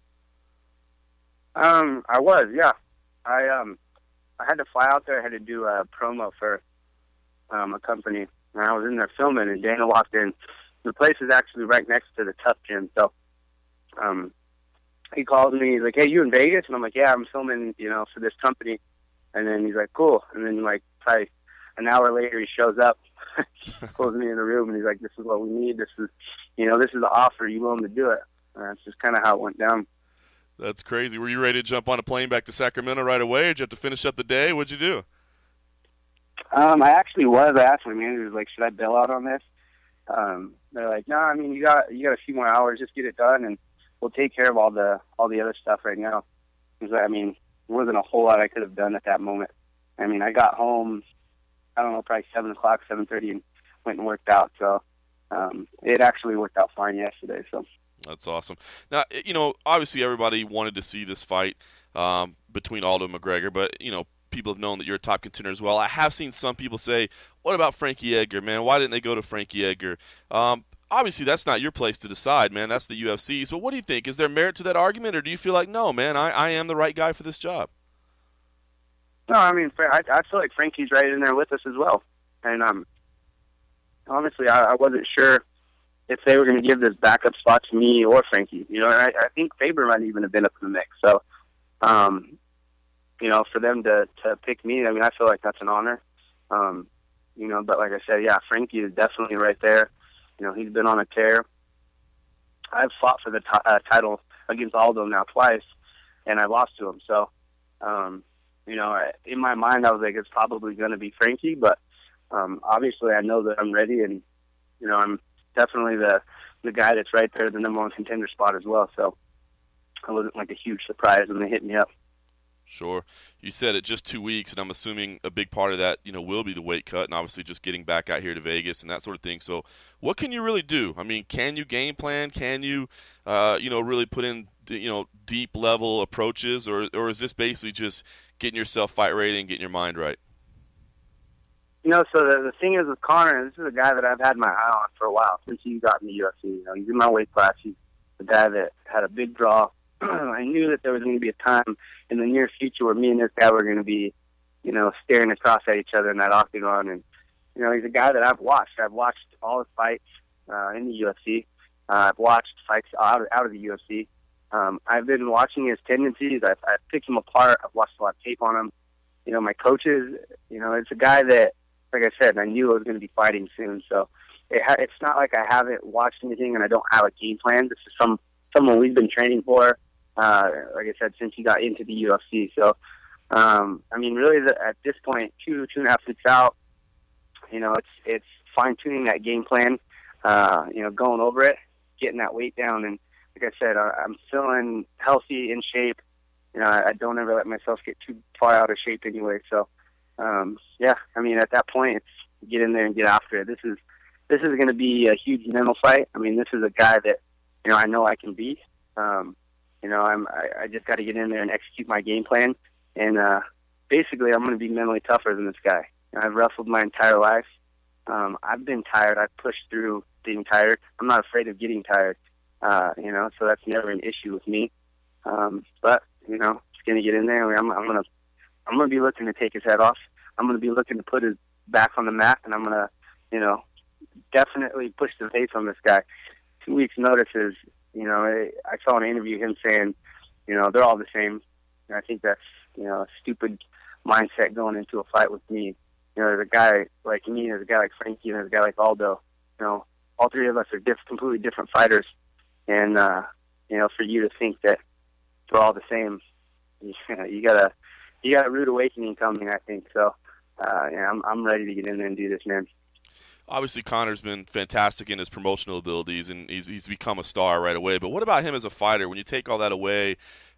I was, yeah. I had to fly out there. I had to do a promo for a company, and I was in there filming. And Dana walked in. The place is actually right next to the Tough Gym. So, he called me. He's like, "Hey, you in Vegas?" And I'm like, "Yeah, I'm filming, for this company." And then he's like, "Cool." And then probably an hour later, he shows up, pulls me in the room, and he's like, "This is what we need. This is the offer. Are you willing to do it?" And that's just kind of how it went down. That's crazy. Were you ready to jump on a plane back to Sacramento right away? Or did you have to finish up the day? What'd you do? I actually was. I asked my managers, like, should I bail out on this? They're like, no, I mean, you got a few more hours. Just get it done, and we'll take care of all the other stuff right now. Because I mean, there wasn't a whole lot I could have done at that moment. I mean, I got home, I don't know, probably 7:30, and went and worked out. So it actually worked out fine yesterday. So. That's awesome. Now, obviously everybody wanted to see this fight between Aldo and McGregor, but, people have known that you're a top contender as well. I have seen some people say, what about Frankie Edgar, man? Why didn't they go to Frankie Edgar? Obviously, that's not your place to decide, man. That's the UFC's. But what do you think? Is there merit to that argument, or do you feel like, no, man, I am the right guy for this job? No, I mean, I feel like Frankie's right in there with us as well. And honestly, I wasn't sure if they were going to give this backup spot to me or Frankie. And I think Faber might even have been up in the mix. So, for them to pick me, I mean, I feel like that's an honor. But like I said, yeah, Frankie is definitely right there. He's been on a tear. I've fought for the title against Aldo now twice, and I lost to him. So, in my mind, I was like, it's probably going to be Frankie, but obviously I know that I'm ready, and, I'm definitely the guy that's right there, the number one contender spot as well. So it wasn't like a huge surprise when they hit me up. Sure. You said it just 2 weeks, and I'm assuming a big part of that, will be the weight cut and obviously just getting back out here to Vegas and that sort of thing. So what can you really do? I mean, can you game plan? Can you, really put in, deep level approaches, or is this basically just getting yourself fight ready and getting your mind right? So the thing is with Conor, this is a guy that I've had my eye on for a while since he got in the UFC. He's in my weight class. He's the guy that had a big draw. I knew that there was going to be a time in the near future where me and this guy were going to be, staring across at each other in that octagon. And, he's a guy that I've watched. I've watched all his fights in the UFC. I've watched fights out of the UFC. I've been watching his tendencies. I've picked him apart. I've watched a lot of tape on him. My coaches, it's a guy that, like I said, I knew I was going to be fighting soon. So it's not like I haven't watched anything and I don't have a game plan. This is someone we've been training for, like I said, since he got into the UFC. So, really, at this point, 2.5 weeks out, it's fine-tuning that game plan, going over it, getting that weight down. And like I said, I'm feeling healthy, in shape. I don't ever let myself get too far out of shape anyway. So, at that point, it's get in there and get after it. This is going to be a huge mental fight. I mean, this is a guy that, I know I can beat. I just got to get in there and execute my game plan. And basically, I'm going to be mentally tougher than this guy. I've wrestled my entire life. I've been tired. I've pushed through being tired. I'm not afraid of getting tired. So that's never an issue with me. But just going to get in there. I'm going to be looking to take his head off. I'm going to be looking to put his back on the mat, and I'm going to, definitely push the pace on this guy. 2 weeks' notice is, I saw an interview him saying, they're all the same. And I think that's, a stupid mindset going into a fight with me. There's a guy like me, there's a guy like Frankie, and there's a guy like Aldo. All three of us are completely different fighters. And, for you to think that we're all the same, you got a rude awakening coming, I think. So, I'm ready to get in there and do this, man. Obviously, Conor's been fantastic in his promotional abilities, and he's become a star right away. But what about him as a fighter? When you take all that away,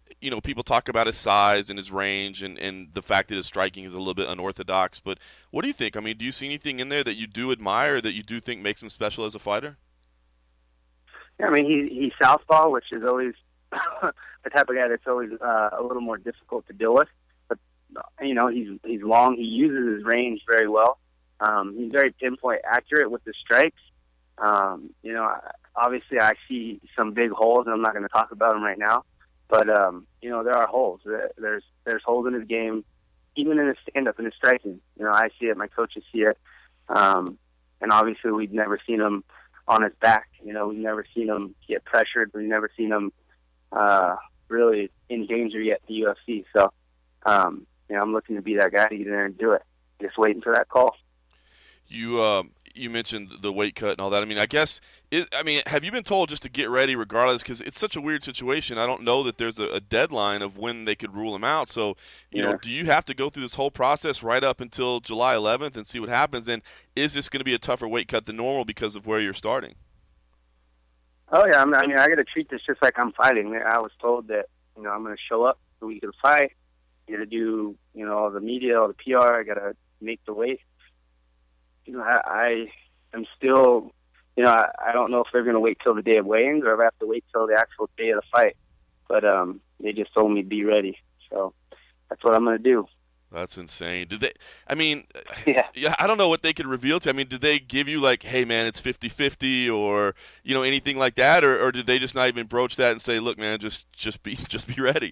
you know, people talk about his size and his range and the fact that his striking is a little bit unorthodox. But what do you think? I mean, do you see anything in there that you do admire, that you do think makes him special as a fighter? Yeah, I mean, he's southpaw, which is always the type of guy that's always a little more difficult to deal with. But you know, he's long. He uses his range very well. He's very pinpoint accurate with his strikes. You know, obviously I see some big holes, and I'm not going to talk about them right now. But you know, there are holes. There's holes in his game, even in his stand-up and his striking. You know, I see it. My coaches see it. And obviously, we've never seen him on his back. You know, we've never seen him get pressured. We've never seen him really in danger yet in the UFC. So, you know, I'm looking to be that guy to get in there and do it. Just waiting for that call. You mentioned the weight cut and all that. I mean, have you been told just to get ready regardless? Because it's such a weird situation. I don't know that there's a deadline of when they could rule him out. So, you know, do you have to go through this whole process right up until July 11th and see what happens? And is this going to be a tougher weight cut than normal because of where you're starting? Oh, yeah. I mean, I got to treat this just like I'm fighting. I was told that, you know, I'm going to show up the week of the fight. I got to do, you know, all the media, all the PR. I got to make the weight. You know, I am still, you know, I don't know if they're going to wait till the day of weigh-ins or if I have to wait till the actual day of the fight. But they just told me be ready. So that's what I'm going to do. That's insane. Did they? I mean, yeah. I don't know what they could reveal to you. I mean, did they give you like, hey man, it's 50-50 or, you know, anything like that, or did they just not even broach that and say, look man, just be ready?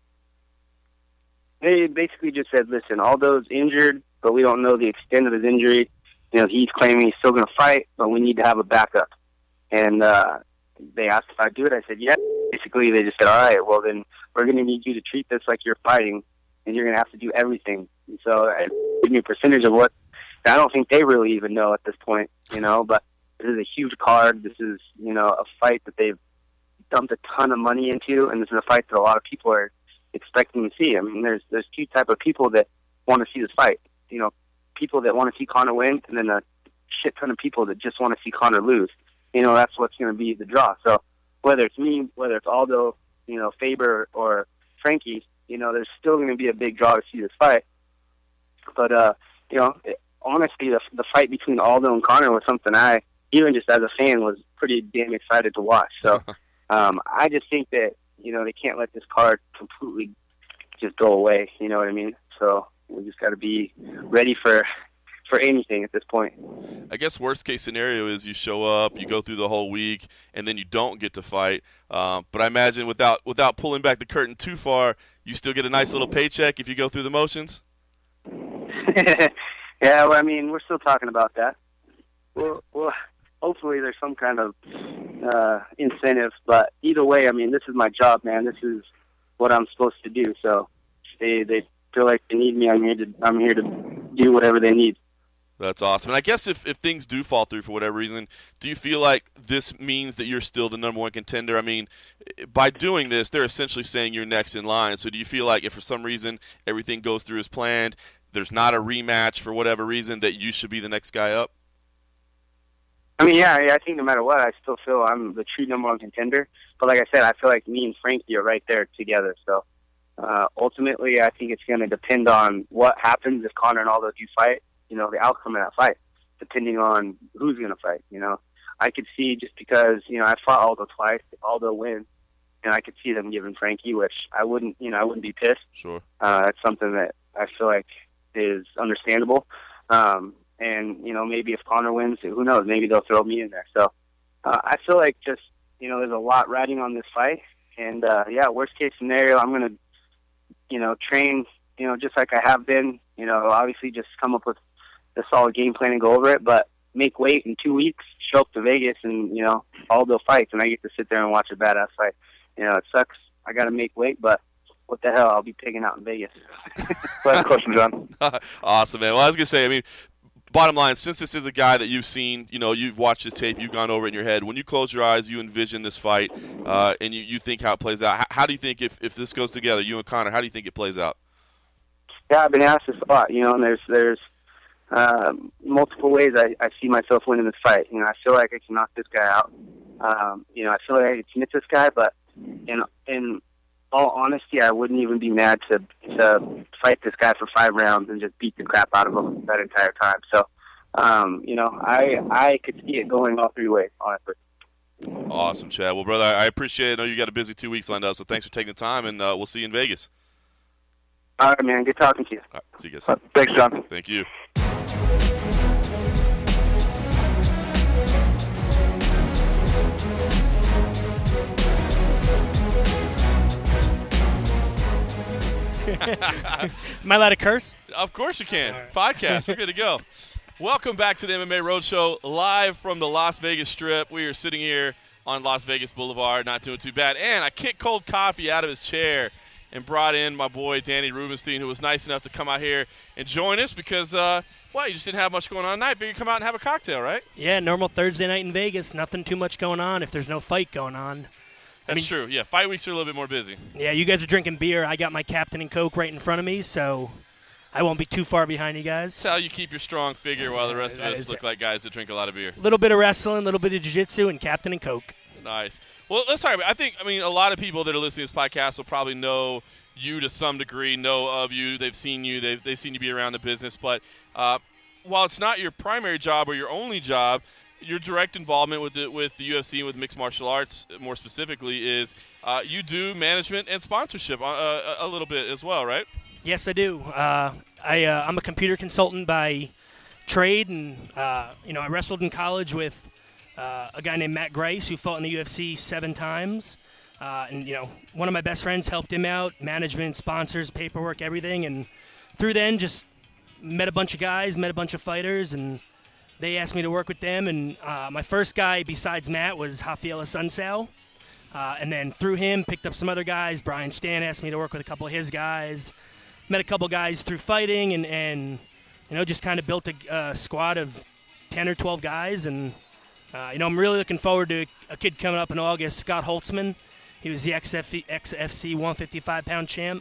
They basically just said, listen, Aldo's injured, but we don't know the extent of his injury. You know, he's claiming he's still going to fight, but we need to have a backup. And they asked if I'd do it. I said, yeah. Basically, they just said, all right, well, then we're going to need you to treat this like you're fighting, and you're going to have to do everything. And so give me a percentage of what. I don't think they really even know at this point, you know, but this is a huge card. This is, you know, a fight that they've dumped a ton of money into, and this is a fight that a lot of people are expecting to see. I mean, there's two type of people that want to see this fight. You know, people that want to see Conor win, and then a shit ton of people that just want to see Conor lose. You know, that's what's going to be the draw. So whether it's me, whether it's Aldo, you know, Faber, or Frankie, you know, there's still going to be a big draw to see this fight. But, you know, honestly, the fight between Aldo and Conor was something I, even just as a fan, was pretty damn excited to watch. So I just think that, you know, they can't let this card completely just go away. You know what I mean? So we just got to be ready for anything at this point. I guess worst case scenario is you show up, you go through the whole week, and then you don't get to fight. But I imagine without pulling back the curtain too far, you still get a nice little paycheck if you go through the motions. Yeah, well, I mean, we're still talking about that. Well, hopefully there's some kind of incentive. But either way, I mean, this is my job, man. This is what I'm supposed to do. So they feel like they need me. I'm here to do whatever they need. That's awesome. And I guess if things do fall through for whatever reason, do you feel like this means that you're still the number one contender? I mean, by doing this, they're essentially saying you're next in line. So do you feel like if for some reason everything goes through as planned, there's not a rematch for whatever reason, that you should be the next guy up? I mean, yeah, I think no matter what, I still feel I'm the true number one contender. But like I said, I feel like me and Frankie are right there together. So ultimately, I think it's going to depend on what happens if Conor and Aldo do fight. You know, the outcome of that fight, depending on who's going to fight. You know, I could see, just because, you know, I fought Aldo twice, if Aldo wins, and I could see them giving Frankie, which I wouldn't be pissed. Sure. That's something that I feel like is understandable. And, you know, maybe if Conor wins, who knows, maybe they'll throw me in there. So I feel like just, you know, there's a lot riding on this fight. And, yeah, worst case scenario, I'm going to, you know, train, you know, just like I have been, you know, obviously just come up with a solid game plan and go over it, but make weight in 2 weeks, show up to Vegas, and, you know, Aldo fights, and I get to sit there and watch a badass fight. You know, it sucks. I got to make weight, but what the hell? I'll be pigging out in Vegas. Last question, John. Awesome, man. Well, I was going to say, I mean, bottom line, since this is a guy that you've seen, you know, you've watched his tape, you've gone over it in your head, when you close your eyes, you envision this fight, and you think how it plays out. How do you think, if this goes together, you and Conor, how do you think it plays out? Yeah, I've been asked this a lot, you know, and there's multiple ways I see myself winning this fight. You know, I feel like I can knock this guy out. You know, I feel like I can submit this guy, but in all honesty, I wouldn't even be mad to fight this guy for 5 rounds and just beat the crap out of him that entire time. So, I could see it going all 3 ways, honestly. Awesome, Chad. Well, brother, I appreciate it. I know you got a busy 2 weeks lined up, so thanks for taking the time, and we'll see you in Vegas. All right, man. Good talking to you. All right, see you guys. Thanks, John. Thank you. Am I allowed to curse? Of course you can. All right. Podcast. We're good to go. Welcome back to the MMA Roadshow, live from the Las Vegas Strip. We are sitting here on Las Vegas Boulevard, not doing too bad. And I kicked cold coffee out of his chair and brought in my boy Danny Rubenstein, who was nice enough to come out here and join us because, you just didn't have much going on tonight. Figured come out and have a cocktail, right? Yeah, normal Thursday night in Vegas. Nothing too much going on if there's no fight going on. That's true. Yeah, fight weeks are a little bit more busy. Yeah, you guys are drinking beer. I got my Captain and Coke right in front of me, so I won't be too far behind you guys. That's how you keep your strong figure while the rest of That us is look like guys that drink a lot of beer. A little bit of wrestling, a little bit of jiu-jitsu, and Captain and Coke. Nice. Well, let's talk about a lot of people that are listening to this podcast will probably know you to some degree, know of you. They've seen you. They've seen you be around the business. But while it's not your primary job or your only job, your direct involvement with the UFC and with mixed martial arts, more specifically, is you do management and sponsorship a little bit as well, right? Yes, I do. I'm a computer consultant by trade, and I wrestled in college with a guy named Matt Grice who fought in the UFC 7 times. One of my best friends helped him out, management, sponsors, paperwork, everything. And through then, just met a bunch of guys, met a bunch of fighters, and they asked me to work with them. And my first guy besides Matt was Rafael Assunção. And then through him, picked up some other guys. Brian Stan asked me to work with a couple of his guys. Met a couple guys through fighting and just kind of built a squad of 10 or 12 guys. And, I'm really looking forward to a kid coming up in August, Scott Holtzman. He was the XFC 155-pound champ.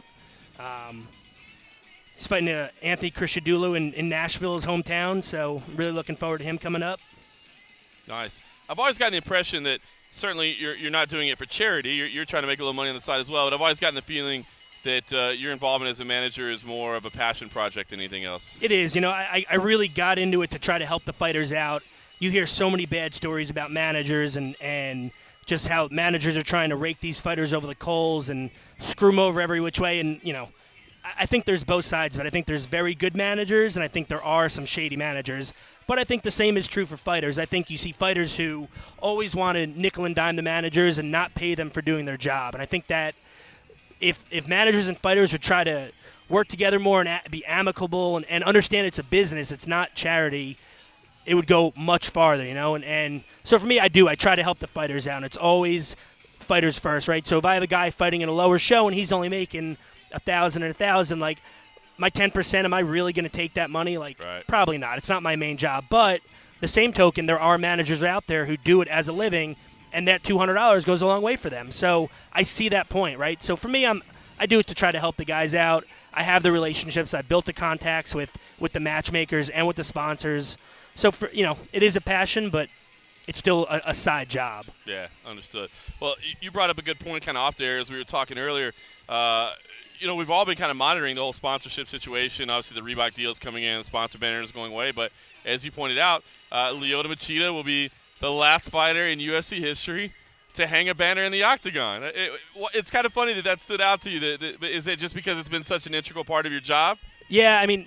He's fighting Anthony Krishadulu in Nashville, his hometown, so really looking forward to him coming up. Nice. I've always gotten the impression that certainly you're not doing it for charity. You're trying to make a little money on the side as well, but I've always gotten the feeling that your involvement as a manager is more of a passion project than anything else. It is. I really got into it to try to help the fighters out. You hear so many bad stories about managers and just how managers are trying to rake these fighters over the coals and screw them over every which way. And, I think there's both sides of it. I think there's very good managers, and I think there are some shady managers. But I think the same is true for fighters. I think you see fighters who always want to nickel and dime the managers and not pay them for doing their job. And I think that if managers and fighters would try to work together more and be amicable and understand it's a business, it's not charity, it would go much farther, And so for me, I try to help the fighters out. And it's always fighters first, right? So if I have a guy fighting in a lower show and he's only making $1,000 and $1,000, like my 10%, am I really going to take that money? Like, right. Probably not. It's not my main job. But the same token, there are managers out there who do it as a living, and that $200 goes a long way for them. So I see that point, right? So for me, I do it to try to help the guys out. I have the relationships. I built the contacts with the matchmakers and with the sponsors. So for it is a passion, but it's still a side job. Yeah, understood. Well, you brought up a good point kind of off there as we were talking earlier. We've all been kind of monitoring the whole sponsorship situation. Obviously, the Reebok deals coming in, the sponsor banners going away. But as you pointed out, Lyoto Machida will be the last fighter in UFC history to hang a banner in the octagon. It's kind of funny that stood out to you. Is it just because it's been such an integral part of your job? Yeah, I mean,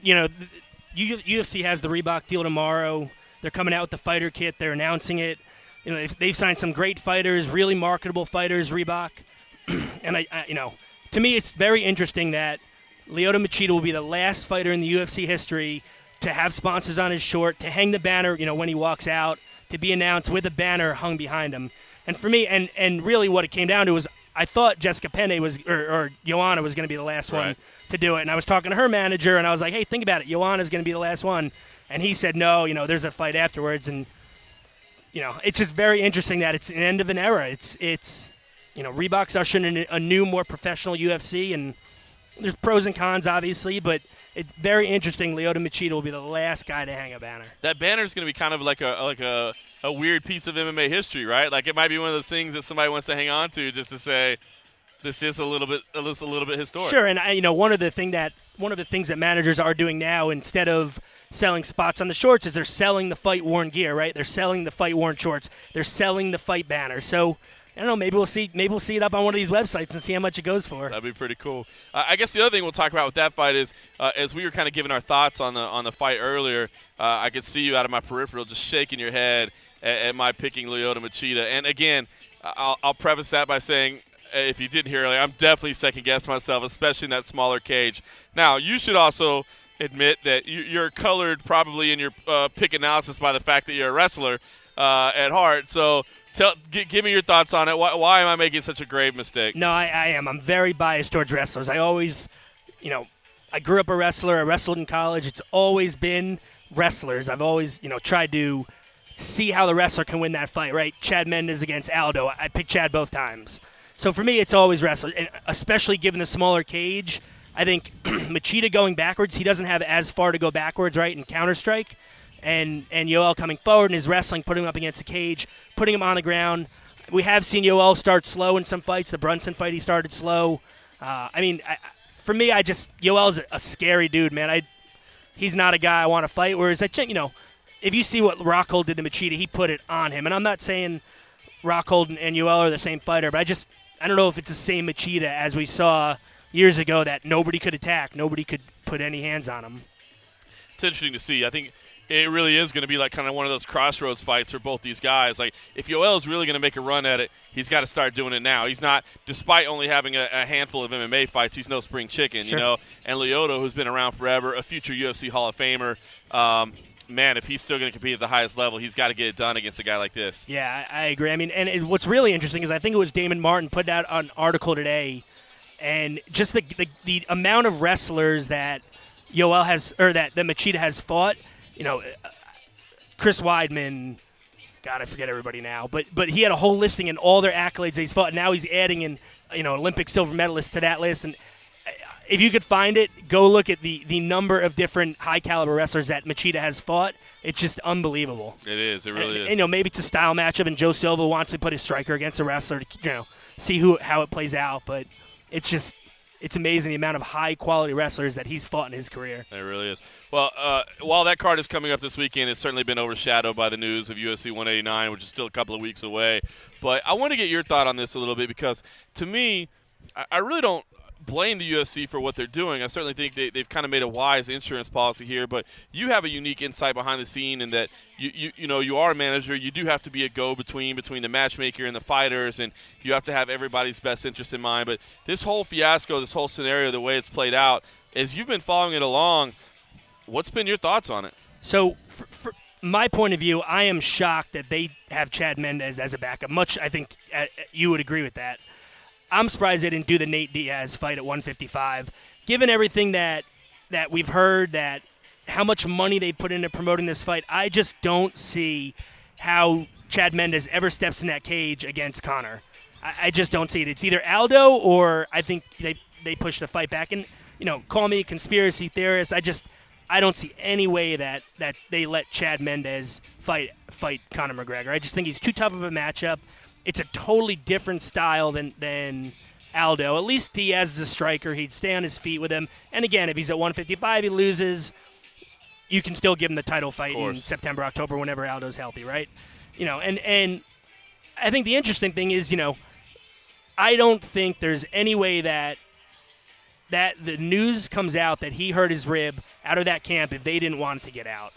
UFC has the Reebok deal tomorrow. They're coming out with the fighter kit. They're announcing it. They've signed some great fighters, really marketable fighters, Reebok. And I to me, it's very interesting that Lyoto Machida will be the last fighter in the UFC history to have sponsors on his short, to hang the banner, when he walks out, to be announced with a banner hung behind him. And for me, and really what it came down to was I thought Jessica Penne was, or Joanna was going to be the last one to do it. And I was talking to her manager, and I was like, hey, think about it. Joanna's going to be the last one. And he said, no, there's a fight afterwards. And, it's just very interesting that it's an end of an era. It's Reebok's ushering in a new, more professional UFC, and there's pros and cons, obviously, but it's very interesting. Lyoto Machida will be the last guy to hang a banner. That banner is going to be kind of like a weird piece of MMA history, right? Like it might be one of those things that somebody wants to hang on to just to say, this is a little bit historic. Sure, and one of the things that managers are doing now, instead of selling spots on the shorts, is they're selling the fight-worn gear, right? They're selling the fight-worn shorts. They're selling the fight banner. So I don't know. Maybe we'll see it up on one of these websites and see how much it goes for. That'd be pretty cool. I guess the other thing we'll talk about with that fight is, as we were kind of giving our thoughts on the fight earlier, I could see you out of my peripheral just shaking your head at my picking Lyoto Machida. And again, I'll preface that by saying, if you didn't hear earlier, I'm definitely second-guessing myself, especially in that smaller cage. Now, you should also admit that you're colored probably in your pick analysis by the fact that you're a wrestler at heart. So give me your thoughts on it. Why am I making such a grave mistake? No, I am. I'm very biased towards wrestlers. I always, I grew up a wrestler. I wrestled in college. It's always been wrestlers. I've always, tried to see how the wrestler can win that fight, right? Chad Mendes against Aldo. I picked Chad both times. So for me, it's always wrestlers, and especially given the smaller cage. I think Machida going backwards, he doesn't have as far to go backwards, right, in counter-strike. And Yoel coming forward in his wrestling, putting him up against the cage, putting him on the ground. We have seen Yoel start slow in some fights. The Brunson fight, he started slow. For me, Yoel's a scary dude, man. He's not a guy I want to fight. Whereas, if you see what Rockhold did to Machida, he put it on him. And I'm not saying Rockhold and Yoel are the same fighter, but I don't know if it's the same Machida as we saw years ago that nobody could attack, nobody could put any hands on him. It's interesting to see. I think it really is going to be like kind of one of those crossroads fights for both these guys. Like, if Yoel is really going to make a run at it, he's got to start doing it now. He's not, despite only having a handful of MMA fights, he's no spring chicken, sure. And Lyoto, who's been around forever, a future UFC Hall of Famer, man, if he's still going to compete at the highest level, he's got to get it done against a guy like this. Yeah, I agree. I mean, what's really interesting is I think it was Damon Martin put out an article today, and just the amount of wrestlers that Yoel has, or that Machida has fought, Chris Weidman, God, I forget everybody now, but he had a whole listing and all their accolades that he's fought. Now he's adding in, Olympic silver medalists to that list. And if you could find it, go look at the number of different high-caliber wrestlers that Machida has fought. It's just unbelievable. It is. It really is. And, maybe it's a style matchup, and Joe Silva wants to put his striker against a wrestler to, see how it plays out. But it's amazing the amount of high-quality wrestlers that he's fought in his career. It really is. Well, while that card is coming up this weekend, it's certainly been overshadowed by the news of UFC 189, which is still a couple of weeks away. But I want to get your thought on this a little bit because, to me, I really don't blame the UFC for what they're doing. I certainly think they've kind of made a wise insurance policy here, but you have a unique insight behind the scene in that you are a manager. You do have to be a go-between between the matchmaker and the fighters, and you have to have everybody's best interest in mind. But this whole fiasco, this whole scenario, the way it's played out, as you've been following it along, what's been your thoughts on it? So, for my point of view, I am shocked that they have Chad Mendes as a backup. I think you would agree with that. I'm surprised they didn't do the Nate Diaz fight at 155. Given everything that we've heard, that how much money they put into promoting this fight, I just don't see how Chad Mendes ever steps in that cage against Conor. I just don't see it. It's either Aldo or I think they push the fight back. And, call me a conspiracy theorist. I don't see any way that they let Chad Mendes fight Conor McGregor. I just think he's too tough of a matchup. It's a totally different style than Aldo. At least Diaz is a striker. He'd stay on his feet with him. And again, if he's at 155, he loses, you can still give him the title fight in September, October, whenever Aldo's healthy, right? And I think the interesting thing is, I don't think there's any way that the news comes out that he hurt his rib out of that camp if they didn't want it to get out.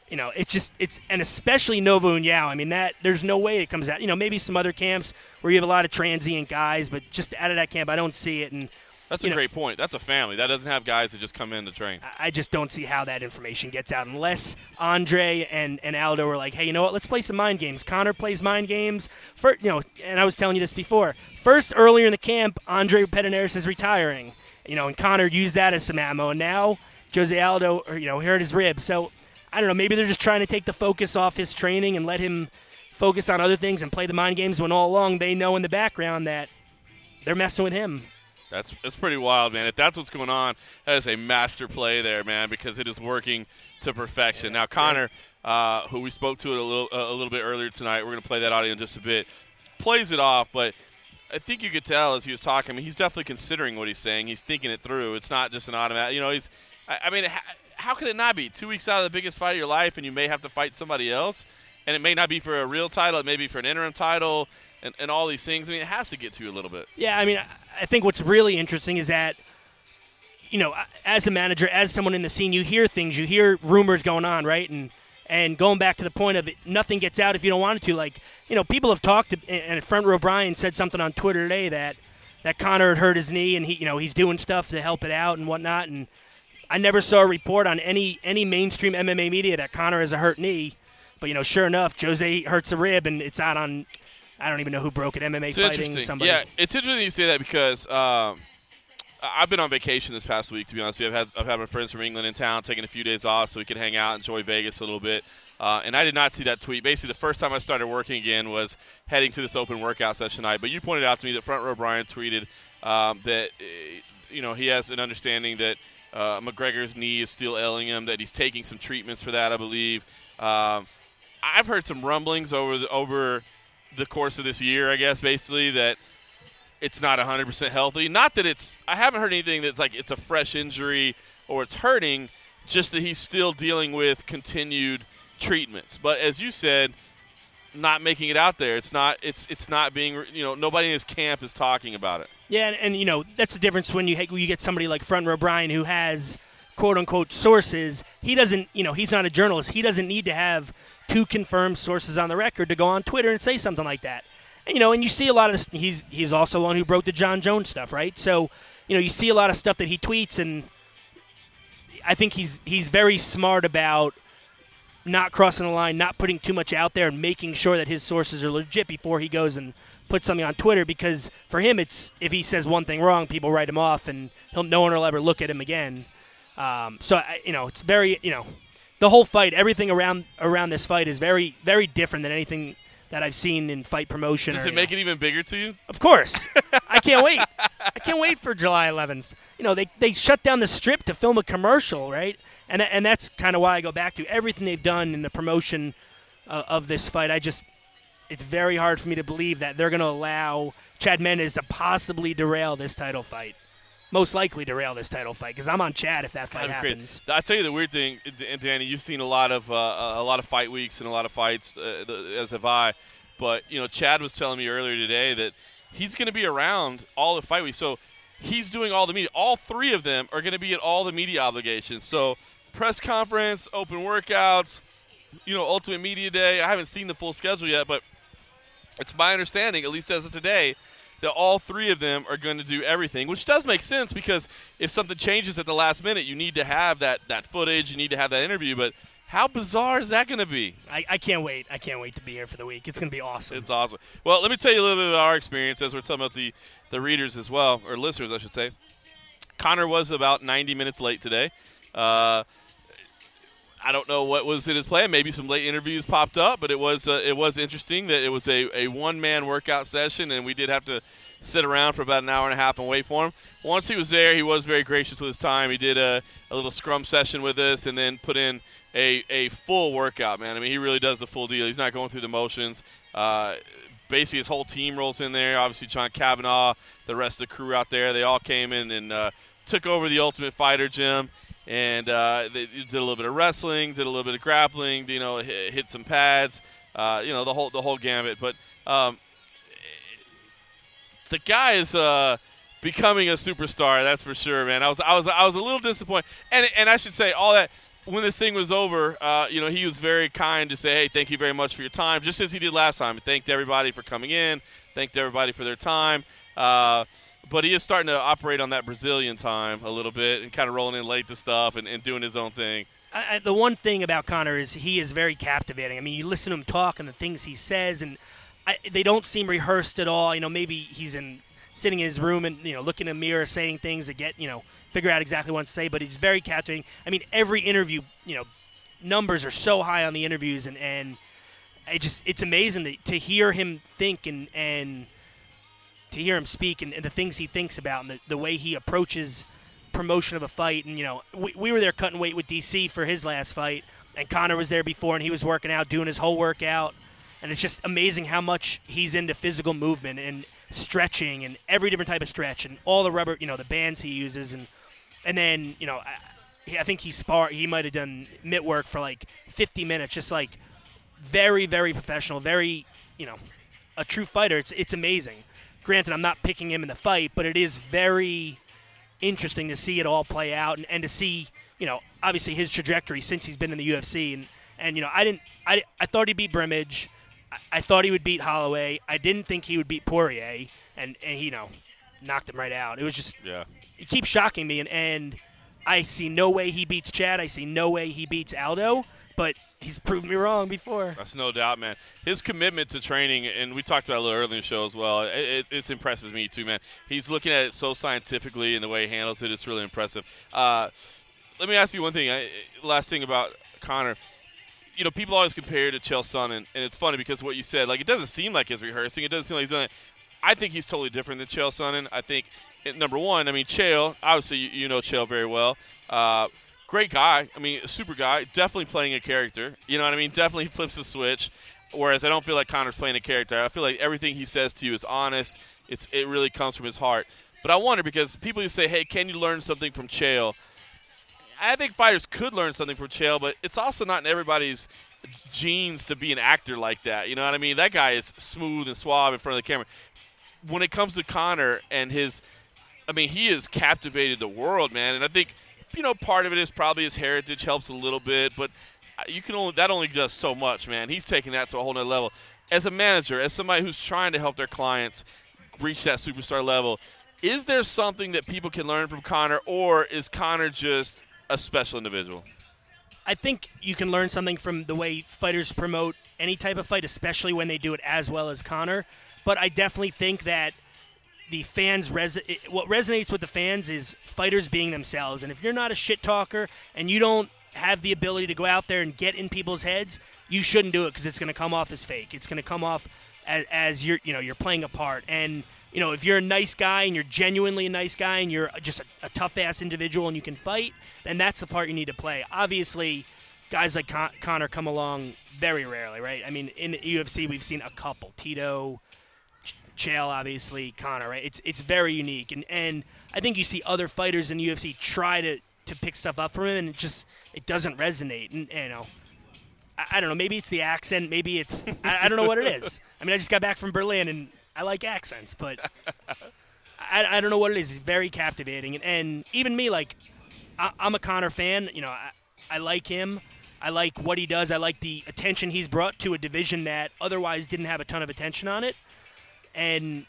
And especially Nova Uniao. I mean, there's no way it comes out. Maybe some other camps where you have a lot of transient guys, but just out of that camp, I don't see it. And that's a great point. That's a family. That doesn't have guys that just come in to train. I just don't see how that information gets out unless Andre and Aldo are like, hey, you know what? Let's play some mind games. Conor plays mind games. And I was telling you this before. First, earlier in the camp, Andre Pederneiras is retiring. And Conor used that as some ammo. And now Jose Aldo, hurt his rib. So I don't know, maybe they're just trying to take the focus off his training and let him focus on other things and play the mind games when all along they know in the background that they're messing with him. That's pretty wild, man. If that's what's going on, that is a master play there, man, because it is working to perfection. Now, Conor, who we spoke to a little bit earlier tonight, we're going to play that audio in just a bit, plays it off, but I think you could tell as he was talking. I mean, he's definitely considering what he's saying. He's thinking it through. It's not just an automatic. You know, I mean, how could it not be? 2 weeks out of the biggest fight of your life, and you may have to fight somebody else, and it may not be for a real title. It may be for an interim title, and all these things. I mean, it has to get to you a little bit. Yeah, I mean, I think what's really interesting is that, you know, as a manager, as someone in the scene, you hear things, you hear rumors going on, right? And going back to the point of it, nothing gets out if you don't want it to. Like, you know, people have talked, and Front Row Brian said something on Twitter today that Conor had hurt his knee, and he's doing stuff to help it out and whatnot. And I never saw a report on any mainstream MMA media that Conor has a hurt knee. But, you know, sure enough, Jose hurts a rib, and it's out on, I don't even know who broke it, MMA It's fighting interesting. somebody. Yeah, it's interesting you say that because I've been on vacation this past week, to be honest with you. I've had my friends from England in town, taking a few days off so we could hang out, enjoy Vegas a little bit. And I did not see that tweet. Basically, the first time I started working again was heading to this open workout session night. But you pointed out to me that Front Row Brian tweeted that, you know, he has an understanding that McGregor's knee is still ailing him, that he's taking some treatments for that, I believe. I've heard some rumblings over the course of this year, I guess, basically, that it's not 100% healthy. Not that I haven't heard anything that's like it's a fresh injury or it's hurting, just that he's still dealing with continued treatments. But as you said, not making it out there. It's not being, you know, nobody in his camp is talking about it. Yeah, and you know, that's the difference when you get somebody like Front Row Brian who has quote-unquote sources. He doesn't, you know, he's not a journalist. He doesn't need to have 2 confirmed sources on the record to go on Twitter and say something like that. And, you know, and you see a lot of this. He's also one who broke the John Jones stuff, right? So, you know, you see a lot of stuff that he tweets, and I think he's very smart about not crossing the line, not putting too much out there, and making sure that his sources are legit before he goes and puts something on Twitter. Because for him, it's if he says one thing wrong, people write him off, and no one will ever look at him again. So, you know, it's very, you know, the whole fight, everything around this fight is very, very different than anything that I've seen in fight promotion. Does it make it even bigger to you? Of course. I can't wait. I can't wait for July 11th. You know, they shut down the Strip to film a commercial, right? And that's kind of why I go back to everything they've done in the promotion of this fight. It's very hard for me to believe that they're going to allow Chad Mendes to possibly derail this title fight. Most likely derail this title fight, because I'm on Chad if that fight happens. I'll tell you the weird thing, Danny, you've seen a lot of fight weeks and a lot of fights, as have I. But, you know, Chad was telling me earlier today that he's going to be around all the fight weeks. So he's doing all the media. All 3 of them are going to be at all the media obligations. So press conference, open workouts, you know, Ultimate Media Day. I haven't seen the full schedule yet, but it's my understanding, at least as of today, that all 3 of them are going to do everything, which does make sense because if something changes at the last minute, you need to have that footage, you need to have that interview. But how bizarre is that going to be? I can't wait. I can't wait to be here for the week. It's going to be awesome. It's awesome. Well, let me tell you a little bit about our experience as we're talking about the readers as well, or listeners, I should say. Conor was about 90 minutes late today. I don't know what was in his plan. Maybe some late interviews popped up, but it was interesting that it was a one-man workout session, and we did have to sit around for about an hour and a half and wait for him. Once he was there, he was very gracious with his time. He did a little scrum session with us and then put in a full workout, man. I mean, he really does the full deal. He's not going through the motions. Basically, his whole team rolls in there. Obviously, John Kavanaugh, the rest of the crew out there, they all came in and took over the Ultimate Fighter gym. And they did a little bit of wrestling, did a little bit of grappling, you know, hit some pads, you know, the whole gambit. But the guy is becoming a superstar, that's for sure, man. I was a little disappointed, and I should say all that when this thing was over, you know, he was very kind to say, hey, thank you very much for your time, just as he did last time. He thanked everybody for coming in, thanked everybody for their time. But he is starting to operate on that Brazilian time a little bit and kind of rolling in late to stuff and doing his own thing. The one thing about Conor is he is very captivating. I mean, you listen to him talk and the things he says, and they don't seem rehearsed at all. You know, maybe he's sitting in his room and, you know, looking in a mirror, saying things to figure out exactly what to say, but he's very captivating. I mean, every interview, you know, numbers are so high on the interviews, and it's amazing to hear him think and to hear him speak and the things he thinks about and the way he approaches promotion of a fight. And, you know, we were there cutting weight with DC for his last fight, and Conor was there before, and he was working out, doing his whole workout. And it's just amazing how much he's into physical movement and stretching and every different type of stretch and all the rubber, the bands he uses. And then, I think he might have done mitt work for like 50 minutes, just like very, very professional, very, a true fighter. It's amazing. Granted, I'm not picking him in the fight, but it is very interesting to see it all play out and to see, obviously his trajectory since he's been in the UFC. And I thought he'd beat Brimage. I thought he would beat Holloway. I didn't think he would beat Poirier, and he, knocked him right out. It was just, it keeps shocking me, and I see no way he beats Chad. I see no way he beats Aldo, but he's proved me wrong before. That's no doubt, man. His commitment to training, and we talked about it a little earlier in the show as well, it impresses me too, man. He's looking at it so scientifically, and the way he handles it, it's really impressive. Let me ask you one thing. Last thing about Conor. People always compare to Chael Sonnen, and it's funny because what you said, like, it doesn't seem like he's rehearsing. It doesn't seem like he's doing it. I think he's totally different than Chael Sonnen. I think, number one, Chael, obviously you know Chael very well. Great guy. A super guy. Definitely playing a character. You know what I mean? Definitely flips the switch. Whereas I don't feel like Conor's playing a character. I feel like everything he says to you is honest. It really comes from his heart. But I wonder, because people who say, hey, can you learn something from Chael? I think fighters could learn something from Chael, but it's also not in everybody's genes to be an actor like that. You know what I mean? That guy is smooth and suave in front of the camera. When it comes to Conor and he has captivated the world, man. And I think, part of it is probably his heritage helps a little bit, but that only does so much, man. He's taking that to a whole nother level. As a manager, as somebody who's trying to help their clients reach that superstar level, is there something that people can learn from Conor, or is Conor just a special individual? I think you can learn something from the way fighters promote any type of fight, especially when they do it as well as Conor. But I definitely think that the fans, what resonates with the fans is fighters being themselves. And if you're not a shit talker and you don't have the ability to go out there and get in people's heads, you shouldn't do it, because it's going to come off as fake. It's going to come off as you're playing a part. And if you're a nice guy and you're genuinely a nice guy and you're just a tough-ass individual and you can fight, then that's the part you need to play. Obviously, guys like Conor come along very rarely, right? In the UFC, we've seen a couple. Tito, Chael, obviously, Conor, right? It's very unique. And I think you see other fighters in the UFC try to pick stuff up from him, and it doesn't resonate. And, I don't know. Maybe it's the accent. Maybe it's – I don't know what it is. I just got back from Berlin, and I like accents, but I don't know what it is. It's very captivating. And even me, like, I'm a Conor fan. I like him. I like what he does. I like the attention he's brought to a division that otherwise didn't have a ton of attention on it. And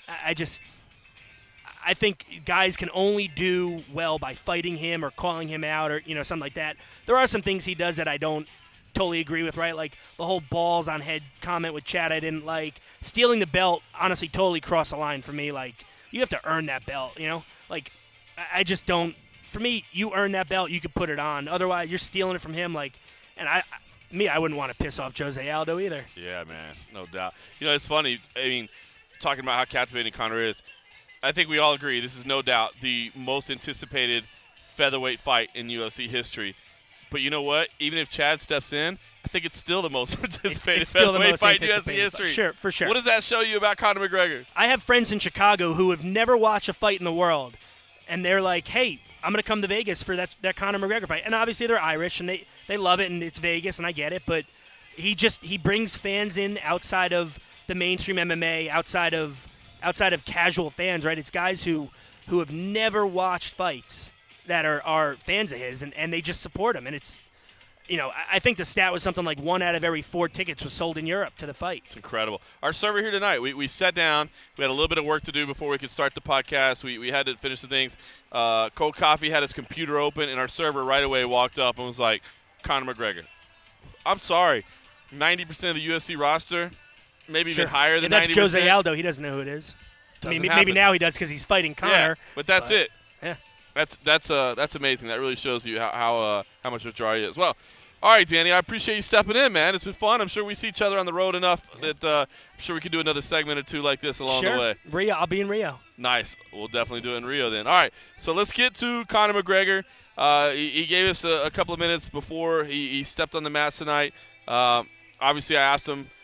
I think guys can only do well by fighting him or calling him out or, something like that. There are some things he does that I don't totally agree with, right? Like the whole balls on head comment with Chad I didn't like. Stealing the belt, honestly, totally crossed the line for me. Like, you have to earn that belt, Like, I just don't. For me, you earn that belt, you could put it on. Otherwise, you're stealing it from him. Like, and I wouldn't want to piss off Jose Aldo either. Yeah, man, no doubt. It's funny. Talking about how captivating Conor is, I think we all agree this is no doubt the most anticipated featherweight fight in UFC history. But you know what? Even if Chad steps in, I think it's still the most anticipated featherweight fight in UFC history. Sure, for sure. What does that show you about Conor McGregor? I have friends in Chicago who have never watched a fight in the world, and they're like, hey, I'm going to come to Vegas for that Conor McGregor fight. And obviously they're Irish, and they love it, and it's Vegas, and I get it. But he brings fans in outside of the mainstream MMA, outside of casual fans, right? It's guys who have never watched fights that are fans of his, and they just support him. And it's, I think the stat was something like 1 out of every 4 tickets was sold in Europe to the fight. It's incredible. Our server here tonight, we sat down. We had a little bit of work to do before we could start the podcast. We had to finish the things. Cold Coffee had his computer open, and our server right away walked up and was like, Conor McGregor. I'm sorry. 90% of the UFC roster, maybe even higher than 90%. That's Jose Aldo. He doesn't know who it is. Maybe now he does because he's fighting Conor. Yeah, but that's it. Yeah. That's amazing. That really shows you how much of a draw he is. Well, all right, Danny, I appreciate you stepping in, man. It's been fun. I'm sure we see each other on the road enough that I'm sure we can do another segment or two like this along the way. Rio, I'll be in Rio. Nice. We'll definitely do it in Rio then. All right, so let's get to Conor McGregor. He gave us a couple of minutes before he stepped on the mat tonight. Obviously, I asked him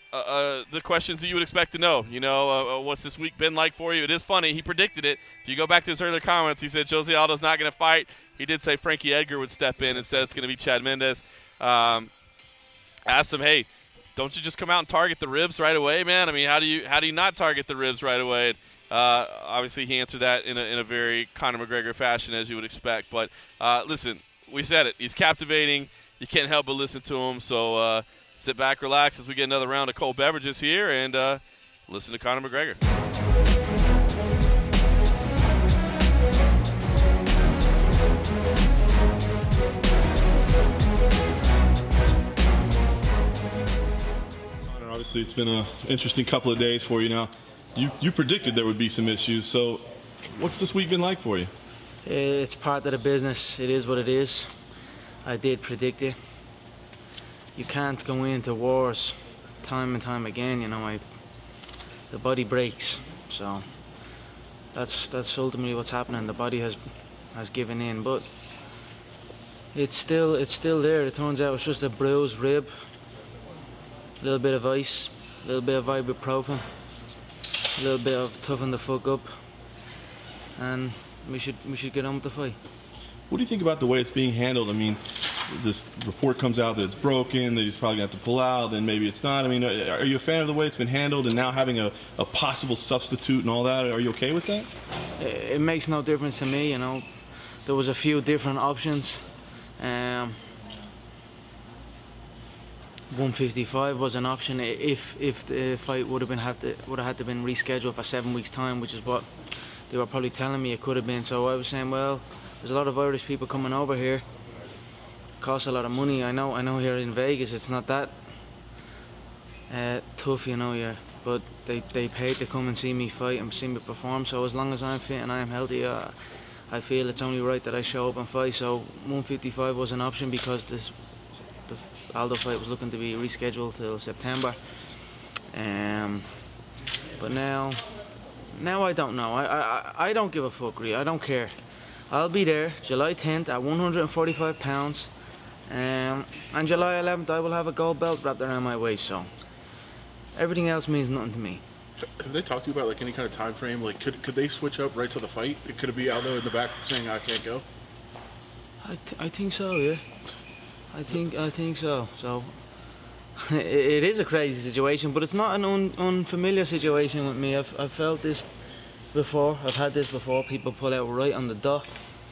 the questions that you would expect to know. What's this week been like for you? It is funny. He predicted it. If you go back to his earlier comments, he said Jose Aldo's not going to fight. He did say Frankie Edgar would step in. Instead, it's going to be Chad Mendes. Asked him, hey, don't you just come out and target the ribs right away, man? I mean, how do you not target the ribs right away? Obviously, he answered that in a very Conor McGregor fashion, as you would expect. But listen, we said it. He's captivating. You can't help but listen to him. So sit back, relax as we get another round of cold beverages here, and listen to Conor McGregor. Obviously, it's been an interesting couple of days for you now. You predicted there would be some issues, so what's this week been like for you? It's part of the business. It is what it is. I did predict it. You can't go into wars time and time again, the body breaks. So that's ultimately what's happening. The body has given in, but it's still there. It turns out it's just a bruised rib. A little bit of ice, a little bit of ibuprofen, a little bit of toughen the fuck up, and we should get on with the fight. What do you think about the way it's being handled? I mean, this report comes out that it's broken, that he's probably going to have to pull out, then maybe it's not. I mean, are you a fan of the way it's been handled, and now having a possible substitute and all that? Are you okay with that? It makes no difference to me, There was a few different options. 155 was an option if the fight would have had to been rescheduled for 7 weeks' time, which is what they were probably telling me it could have been. So I was saying, well, there's a lot of Irish people coming over here. It costs a lot of money. I know here in Vegas it's not that tough, but they paid to come and see me fight and see me perform. So as long as I'm fit and I am healthy, I feel it's only right that I show up and fight. So 155 was an option because the Aldo fight was looking to be rescheduled till September. But now I don't know. I don't give a fuck, really. I don't care. I'll be there July 10th at 145 pounds. And July 11th I will have a gold belt wrapped around my waist. So everything else means nothing to me. Have they talked to you about any kind of time frame? Could they switch up right to the fight? Could it be Aldo in the back saying I can't go? I think so, yeah. I think so. So it is a crazy situation, but it's not an unfamiliar situation with me. I've felt this before. I've had this before. People pull out right on the dot,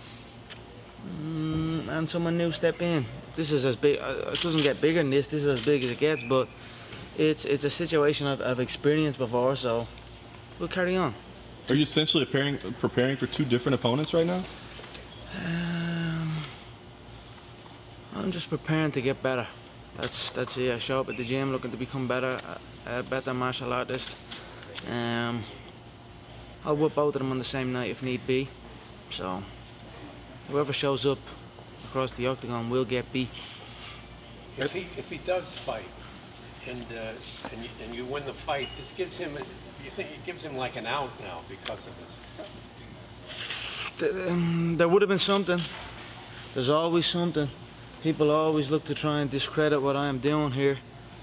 and someone new step in. This is as big. It doesn't get bigger than this. This is as big as it gets, but it's a situation I've experienced before. So we'll carry on. Are you essentially preparing for two different opponents right now? I'm just preparing to get better. That's it. I show up at the gym looking to become better, a better martial artist. I'll whip both of them on the same night if need be. So whoever shows up across the octagon will get beat. If he does fight and you win the fight, this gives him. You think it gives him like an out now because of this? There would have been something. There's always something. People always look to try and discredit what I am doing here.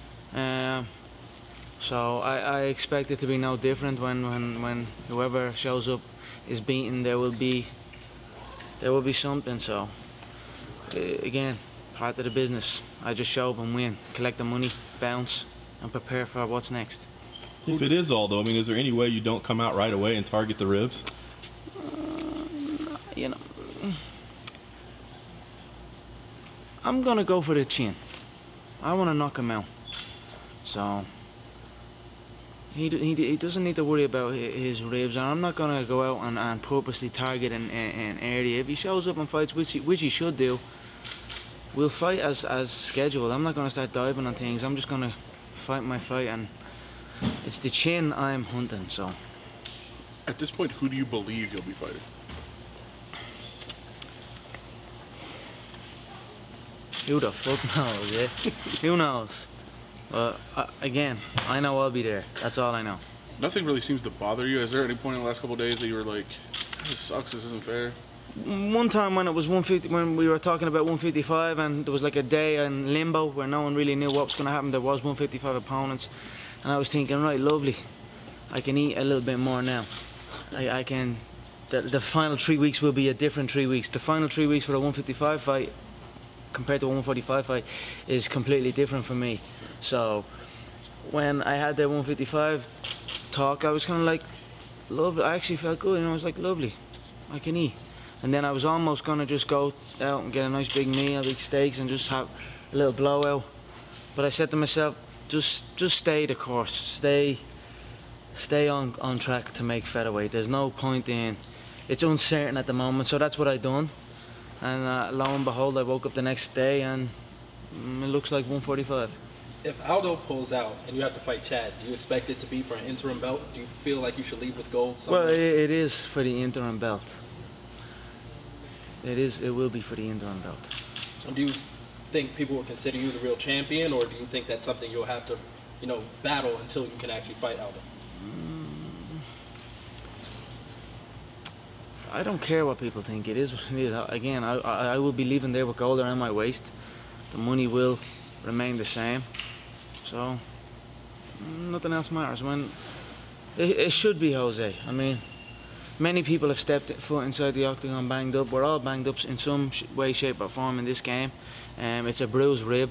So I expect it to be no different when whoever shows up is beaten. There will be something. So again, part of the business. I just show up and win, collect the money, bounce, and prepare for what's next. If it is Aldo, I mean, is there any way you don't come out right away and target the ribs? I'm gonna go for the chin. I want to knock him out. So he doesn't need to worry about his ribs, and I'm not gonna go out and purposely target an area. If he shows up and fights, which he should do, we'll fight as scheduled. I'm not gonna start diving on things. I'm just gonna fight my fight, and it's the chin I'm hunting. So at this point, who do you believe you'll be fighting? Who the fuck knows, yeah? Who knows? Again, I know I'll be there. That's all I know. Nothing really seems to bother you. Is there any point in the last couple of days that you were like, this sucks, this isn't fair? One time when it was 150, when we were talking about 155, and there was like a day in limbo where no one really knew what was going to happen. There was 155 opponents. And I was thinking, right, lovely, I can eat a little bit more now. I can, the final 3 weeks will be a different 3 weeks. The final 3 weeks for a 155 fight compared to a 145 fight is completely different for me. So when I had the 155 talk, I was kind of like, lovely. I actually felt good, and I was like, lovely, I can eat. And then I was almost gonna just go out and get a nice big meal, big steaks, and just have a little blowout. But I said to myself, just stay the course, stay on track to make featherweight. There's no point in, it's uncertain at the moment, so that's what I done. And lo and behold, I woke up the next day and it looks like 145. If Aldo pulls out and you have to fight Chad, do you expect it to be for an interim belt? Do you feel like you should leave with gold somewhere? Well, it is for the interim belt. It will be for the interim belt. So do you think people will consider you the real champion, or do you think that's something you'll have to, battle until you can actually fight Aldo? I don't care what people think. It is what it is. Again, I will be leaving there with gold around my waist. The money will remain the same. So nothing else matters. When it should be Jose. I mean, many people have stepped foot inside the octagon banged up. We're all banged up in some way, shape or form in this game. It's a bruised rib.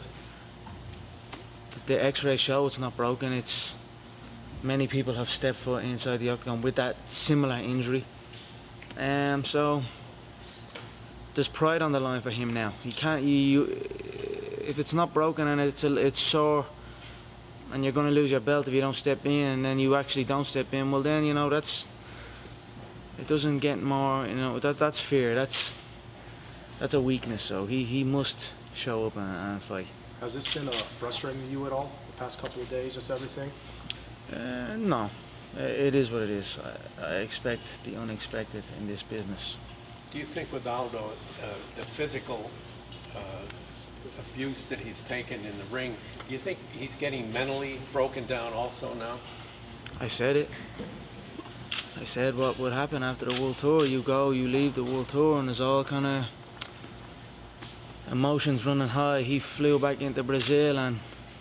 The x-rays show it's not broken. Many people have stepped foot inside the octagon with that similar injury. So there's pride on the line for him now. He can't. If it's not broken and it's sore, and you're going to lose your belt if you don't step in, and then you actually don't step in, well then it doesn't get more. That's fear. That's a weakness. So he must show up and fight. Has this been frustrating to you at all the past couple of days? Just everything? No. It is what it is. I expect the unexpected in this business. Do you think with Aldo, the physical abuse that he's taken in the ring, do you think he's getting mentally broken down also now? I said it. I said what would happen after the World Tour. You leave the World Tour, and there's all kind of emotions running high. He flew back into Brazil, and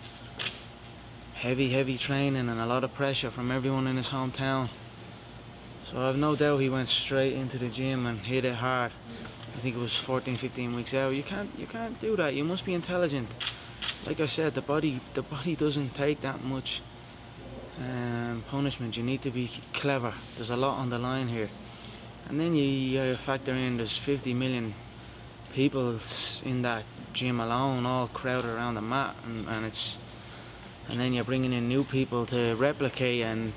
heavy training and a lot of pressure from everyone in his hometown. So I have no doubt he went straight into the gym and hit it hard. I think it was 14, 15 weeks out. You can't do that. You must be intelligent. Like I said, the body doesn't take that much punishment. You need to be clever. There's a lot on the line here. And then you factor in there's 50 million people in that gym alone, all crowded around the mat, and then you're bringing in new people to replicate, and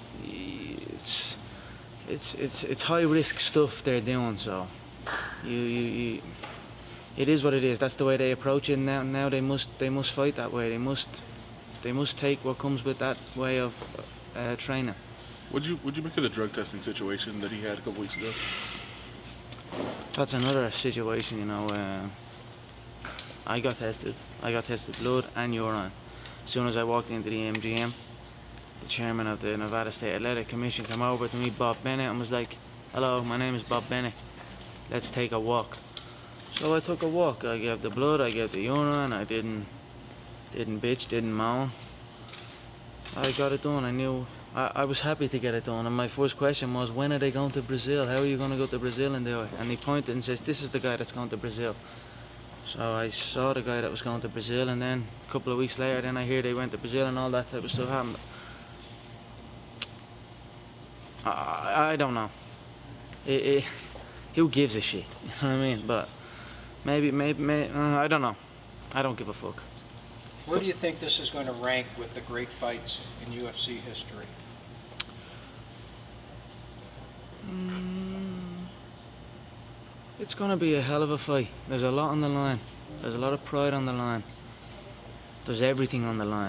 it's high risk stuff they're doing. So it is what it is. That's the way they approach it now. Now they must fight that way. They must take what comes with that way of training. Would you make of the drug testing situation that he had a couple weeks ago? That's another situation, I got tested. I got tested blood and urine. As soon as I walked into the MGM, the chairman of the Nevada State Athletic Commission came over to me, Bob Bennett, and was like, "Hello, my name is Bob Bennett. Let's take a walk." So I took a walk. I gave the blood, I gave the urine. I didn't bitch, didn't moan. I got it done. I knew I was happy to get it done. And my first question was, when are they going to Brazil? How are you going to go to Brazil and do it? And he pointed and says, "This is the guy that's going to Brazil." So I saw the guy that was going to Brazil, and then a couple of weeks later, then I hear they went to Brazil and all that type of stuff happened. I don't know. Who gives a shit? You know what I mean? But maybe I don't know. I don't give a fuck. Where do you think this is going to rank with the great fights in UFC history? It's going to be a hell of a fight. There's a lot on the line. There's a lot of pride on the line. There's everything on the line.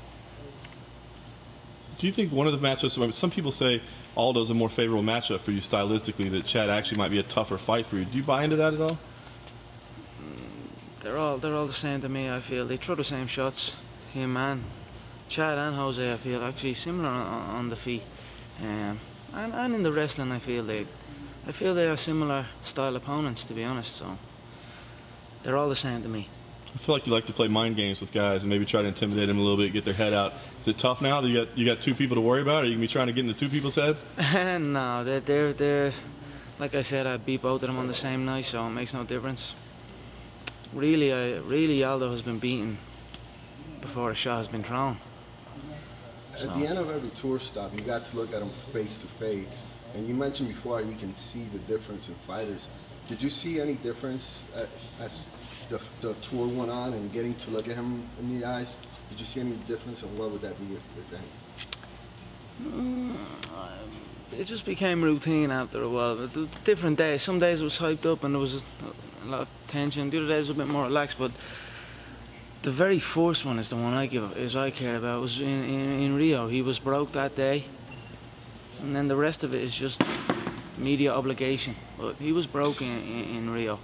Do you think one of the matchups, some people say Aldo's a more favorable matchup for you stylistically, that Chad actually might be a tougher fight for you. Do you buy into that at all? They're all the same to me, I feel. They throw the same shots, him and Chad and Jose, I feel, actually similar on the feet. And in the wrestling, I feel they are similar style opponents, to be honest. So they're all the same to me. I feel like you like to play mind games with guys and maybe try to intimidate them a little bit, get their head out. Is it tough now that you got two people to worry about? Are you gonna be trying to get into two people's heads? No, they're like I said, I beat both of them on the same night, so it makes no difference. Really, Aldo has been beaten before a shot has been thrown. At the end of every tour stop, you got to look at him face to face. And you mentioned before you can see the difference in fighters. Did you see any difference as the tour went on and getting to look at him in the eyes? Did you see any difference, and what would that be, if any? It just became routine after a while. But different days. Some days it was hyped up and there was a lot of tension. The other days it was a bit more relaxed. But the very first one is the one I care about. It was in Rio. He was broke that day, and then the rest of it is just media obligation. But he was broke in Rio,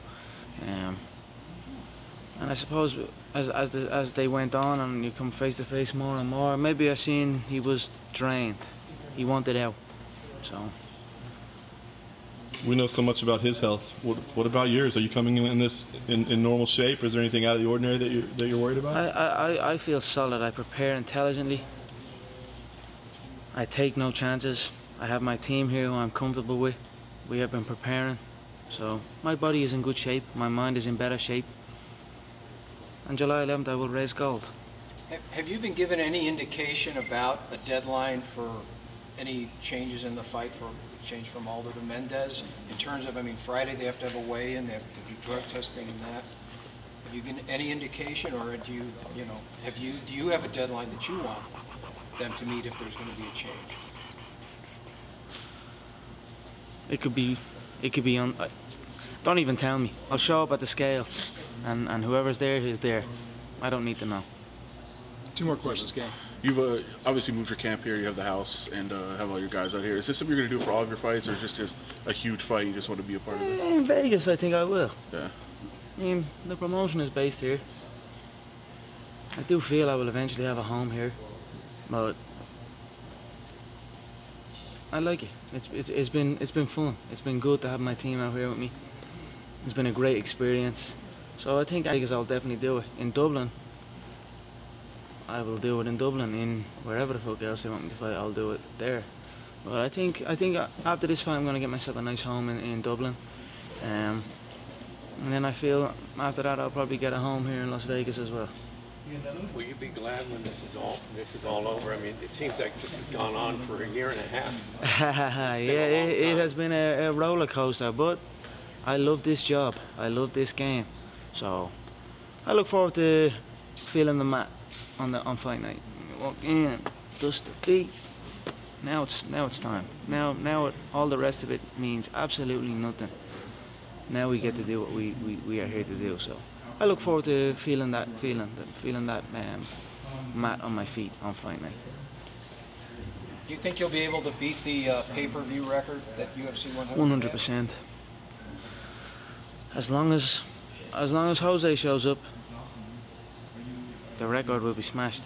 and I suppose as they went on and you come face to face more and more, maybe I seen he was drained. He wanted out. So we know so much about his health. What about yours? Are you coming in this in normal shape, or is there anything out of the ordinary that you're worried about? I feel solid. I prepare intelligently. I take no chances. I have my team here who I'm comfortable with. We have been preparing. So my body is in good shape. My mind is in better shape. On July 11th, I will raise gold. Have you been given any indication about a deadline for any changes in the fight, for change from Aldo to Mendez, in terms of, I mean, Friday they have to have a weigh-in, they have to do drug testing and that. Have you given any indication, or do you have a deadline that you want them to meet if there's going to be a change? It could be on. Don't even tell me. I'll show up at the scales, and whoever's there is there. I don't need to know. Two more questions, gang. You've obviously moved your camp here. You have the house and have all your guys out here. Is this something you're going to do for all of your fights, or is this just a huge fight you just want to be a part of it? In Vegas, I think I will. Yeah. I mean, the promotion is based here. I do feel I will eventually have a home here, but I like it. It's been fun. It's been good to have my team out here with me. It's been a great experience. So I think I'll definitely do it. In Dublin, I will do it in Dublin. In wherever the fuck else they want me to fight, I'll do it there. But I think after this fight, I'm going to get myself a nice home in Dublin. And then I feel after that, I'll probably get a home here in Las Vegas as well. Will you be glad when this is all over? I mean, it seems like this has gone on for a year and a half. It has been a roller coaster, but I love this job. I love this game. So I look forward to feeling the mat on fight night. You walk in, dust the feet. Now it's time. Now all the rest of it means absolutely nothing. Now we get to do what we are here to do. So I look forward to feeling that mat on my feet on fight night. Do you think you'll be able to beat the pay-per-view record that UFC 100? 100%. As long as Jose shows up, the record will be smashed.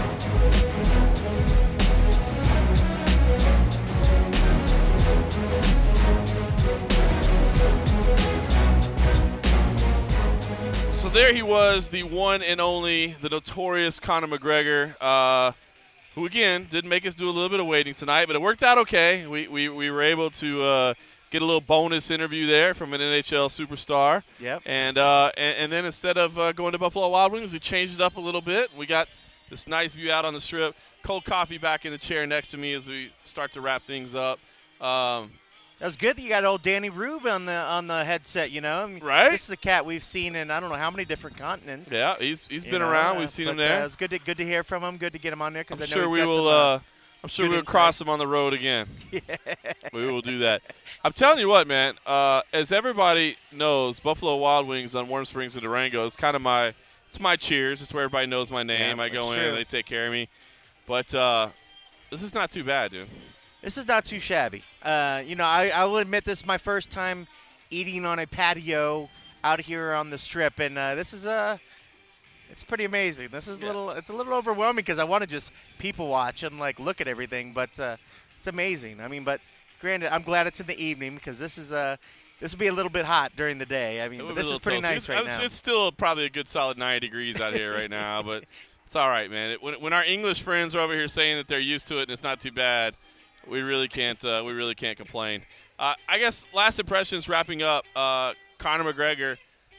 So there he was, the one and only, the notorious Conor McGregor, who again did make us do a little bit of waiting tonight, but it worked out okay. We were able to get a little bonus interview there from an NHL superstar. Yep. And then instead of going to Buffalo Wild Wings, we changed it up a little bit. We got this nice view out on the Strip. Cold coffee back in the chair next to me as we start to wrap things up. That was good that you got old Danny Rube on the headset, you know. I mean, right? This is a cat we've seen in I don't know how many different continents. Yeah, he's been around. We've seen him there. It's good to hear from him. Good to get him on there because I know sure he's got I'm some, sure we'll cross him on the road again. Yeah. We will do that. I'm telling you what, man. As everybody knows, Buffalo Wild Wings on Warm Springs and Durango is kind of my cheers. It's where everybody knows my name. Yeah, I go in, true. and they take care of me. But this is not too bad, dude. This is not too shabby. I will admit this is my first time eating on a patio out here on the Strip, and this is it's pretty amazing. This is it's a little overwhelming because I want to just people watch and like look at everything, but it's amazing. I mean, but granted, I'm glad it's in the evening because this is this will be a little bit hot during the day. I mean, but this is pretty nice right now. It's still probably a good solid 90 degrees out here right now, but it's all right, man. When our English friends are over here saying that they're used to it and it's not too bad, we really can't complain. I guess last impressions wrapping up. Conor McGregor,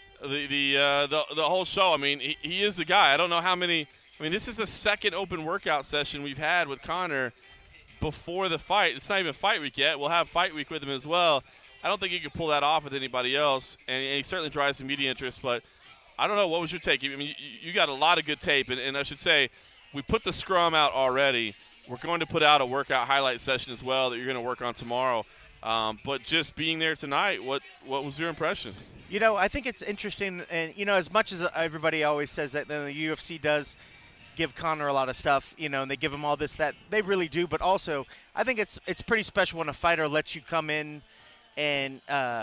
the whole show. I mean, he is the guy. I don't know how many. I mean, this is the second open workout session we've had with Conor before the fight. It's not even fight week yet. We'll have fight week with him as well. I don't think he could pull that off with anybody else, and he certainly drives some media interest. But I don't know. What was your take? I mean, you got a lot of good tape, and I should say we put the scrum out already. We're going to put out a workout highlight session as well that you're going to work on tomorrow. But just being there tonight, what was your impression? You know, I think it's interesting, and, you know, as much as everybody always says that the UFC does give Conor a lot of stuff, you know, and they give him all this, that they really do. But also, I think it's pretty special when a fighter lets you come in and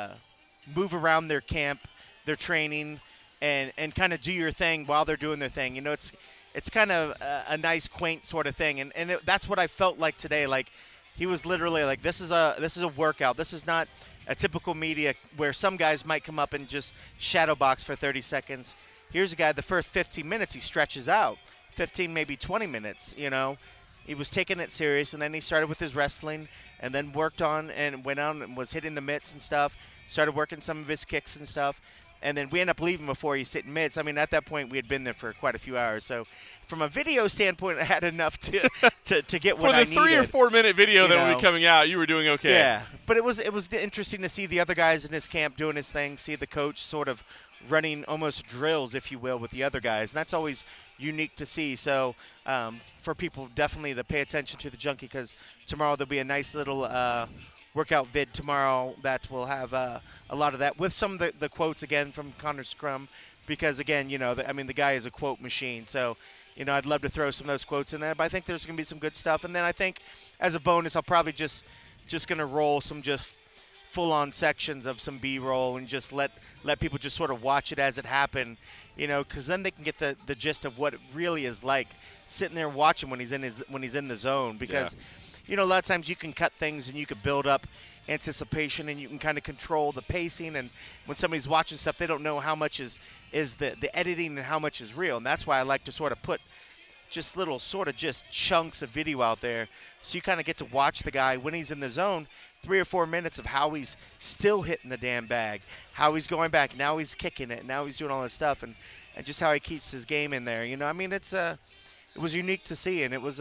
move around their camp, their training, and kind of do your thing while they're doing their thing. You know, it's kind of a nice, quaint sort of thing, and that's what I felt like today. Like, he was literally like, this is a workout. This is not a typical media where some guys might come up and just shadow box for 30 seconds. Here's a guy, the first 15 minutes he stretches out, 15, maybe 20 minutes, you know. He was taking it serious, and then he started with his wrestling, and then worked on and went on and was hitting the mitts and stuff, started working some of his kicks and stuff. And then we ended up leaving before he's hitting mitts. I mean, at that point, we had been there for quite a few hours. So from a video standpoint, I had enough to get what I needed. For the 3 or 4 minute video that will be coming out, you were doing okay. Yeah, but it was interesting to see the other guys in his camp doing his thing, see the coach sort of running almost drills, if you will, with the other guys. And that's always unique to see. So for people definitely to pay attention to the Junkie, because tomorrow there'll be a nice little workout vid tomorrow that will have a lot of that with some of the quotes again from Conor Scrum, because again, you know, I mean, the guy is a quote machine. So, you know, I'd love to throw some of those quotes in there, but I think there's going to be some good stuff. And then I think as a bonus, I'll probably just going to roll some just full-on sections of some B-roll and just let people just sort of watch it as it happened, you know, because then they can get the gist of what it really is like sitting there watching when he's in the zone. Because you know, a lot of times you can cut things and you can build up anticipation and you can kind of control the pacing. And when somebody's watching stuff, they don't know how much is the editing and how much is real. And that's why I like to sort of put just little sort of just chunks of video out there, so you kind of get to watch the guy when he's in the zone, 3 or 4 minutes of how he's still hitting the damn bag, how he's going back, now he's kicking it, now he's doing all this stuff, and just how he keeps his game in there. You know, I mean, it was unique to see, and it was.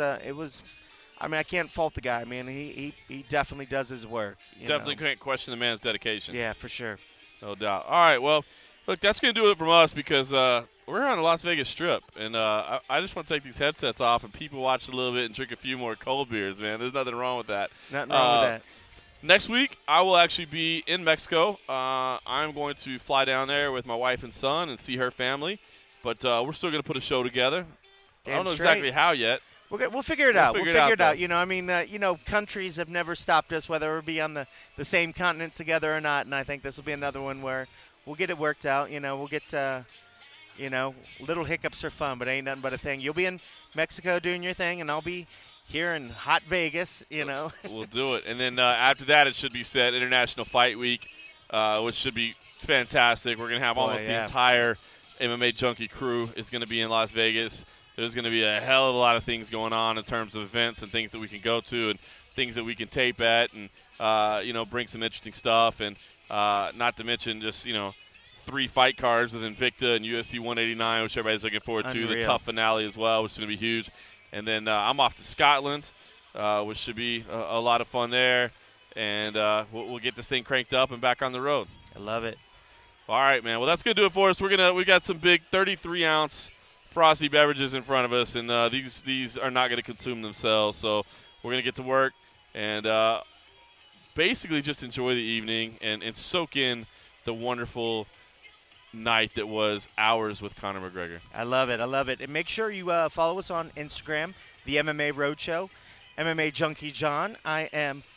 I mean, I can't fault the guy. I mean, he definitely does his work. Definitely can't question the man's dedication. Yeah, for sure. No doubt. All right, well, look, that's going to do it from us, because we're on the Las Vegas Strip, and I just want to take these headsets off and people watch a little bit and drink a few more cold beers, man. There's nothing wrong with that. Nothing wrong with that. Next week, I will actually be in Mexico. I'm going to fly down there with my wife and son and see her family, but we're still going to put a show together. I don't know exactly how yet. We'll figure it out. We'll figure it out. You know, I mean, you know, countries have never stopped us, whether it be on the same continent together or not. And I think this will be another one where we'll get it worked out. You know, we'll get, you know, little hiccups are fun, but ain't nothing but a thing. You'll be in Mexico doing your thing, and I'll be here in hot Vegas, you know. We'll do it. And then after that, it should be set International Fight Week, which should be fantastic. We're going to have almost the entire MMA Junkie crew is going to be in Las Vegas. There's going to be a hell of a lot of things going on in terms of events and things that we can go to and things that we can tape at and, you know, bring some interesting stuff. And not to mention just, you know, 3 fight cards with Invicta and UFC 189, which everybody's looking forward to. The tough finale as well, which is going to be huge. And then I'm off to Scotland, which should be a lot of fun there. And we'll get this thing cranked up and back on the road. I love it. All right, man. Well, that's going to do it for us. We got some big 33-ounce frosty beverages in front of us, and these are not going to consume themselves, so we're going to get to work and basically just enjoy the evening and soak in the wonderful night that was ours with Conor McGregor. I love it. I love it. And make sure you follow us on Instagram, the MMA Roadshow, MMA Junkie John. I am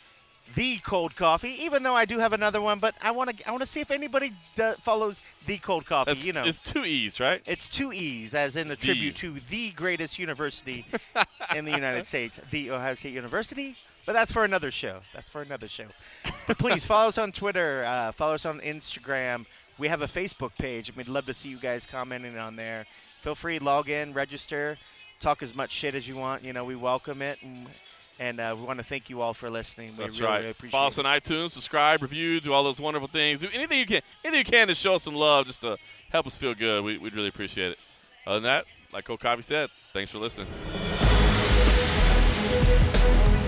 The Cold Coffee, even though I do have another one, but I want to see if anybody follows The Cold Coffee. It's 2 E's, right? It's 2 E's, as in the tribute to the greatest university in the United States, the Ohio State University. But that's for another show. But please follow us on Twitter. Follow us on Instagram. We have a Facebook page, and we'd love to see you guys commenting on there. Feel free, log in, register, talk as much shit as you want. We welcome it. And we want to thank you all for listening. That's really right. Appreciate Follow us it. on iTunes, subscribe, review, do all those wonderful things. Do anything you can to show us some love, just to help us feel good. We'd really appreciate it. Other than that, like Coach Coffee said, thanks for listening.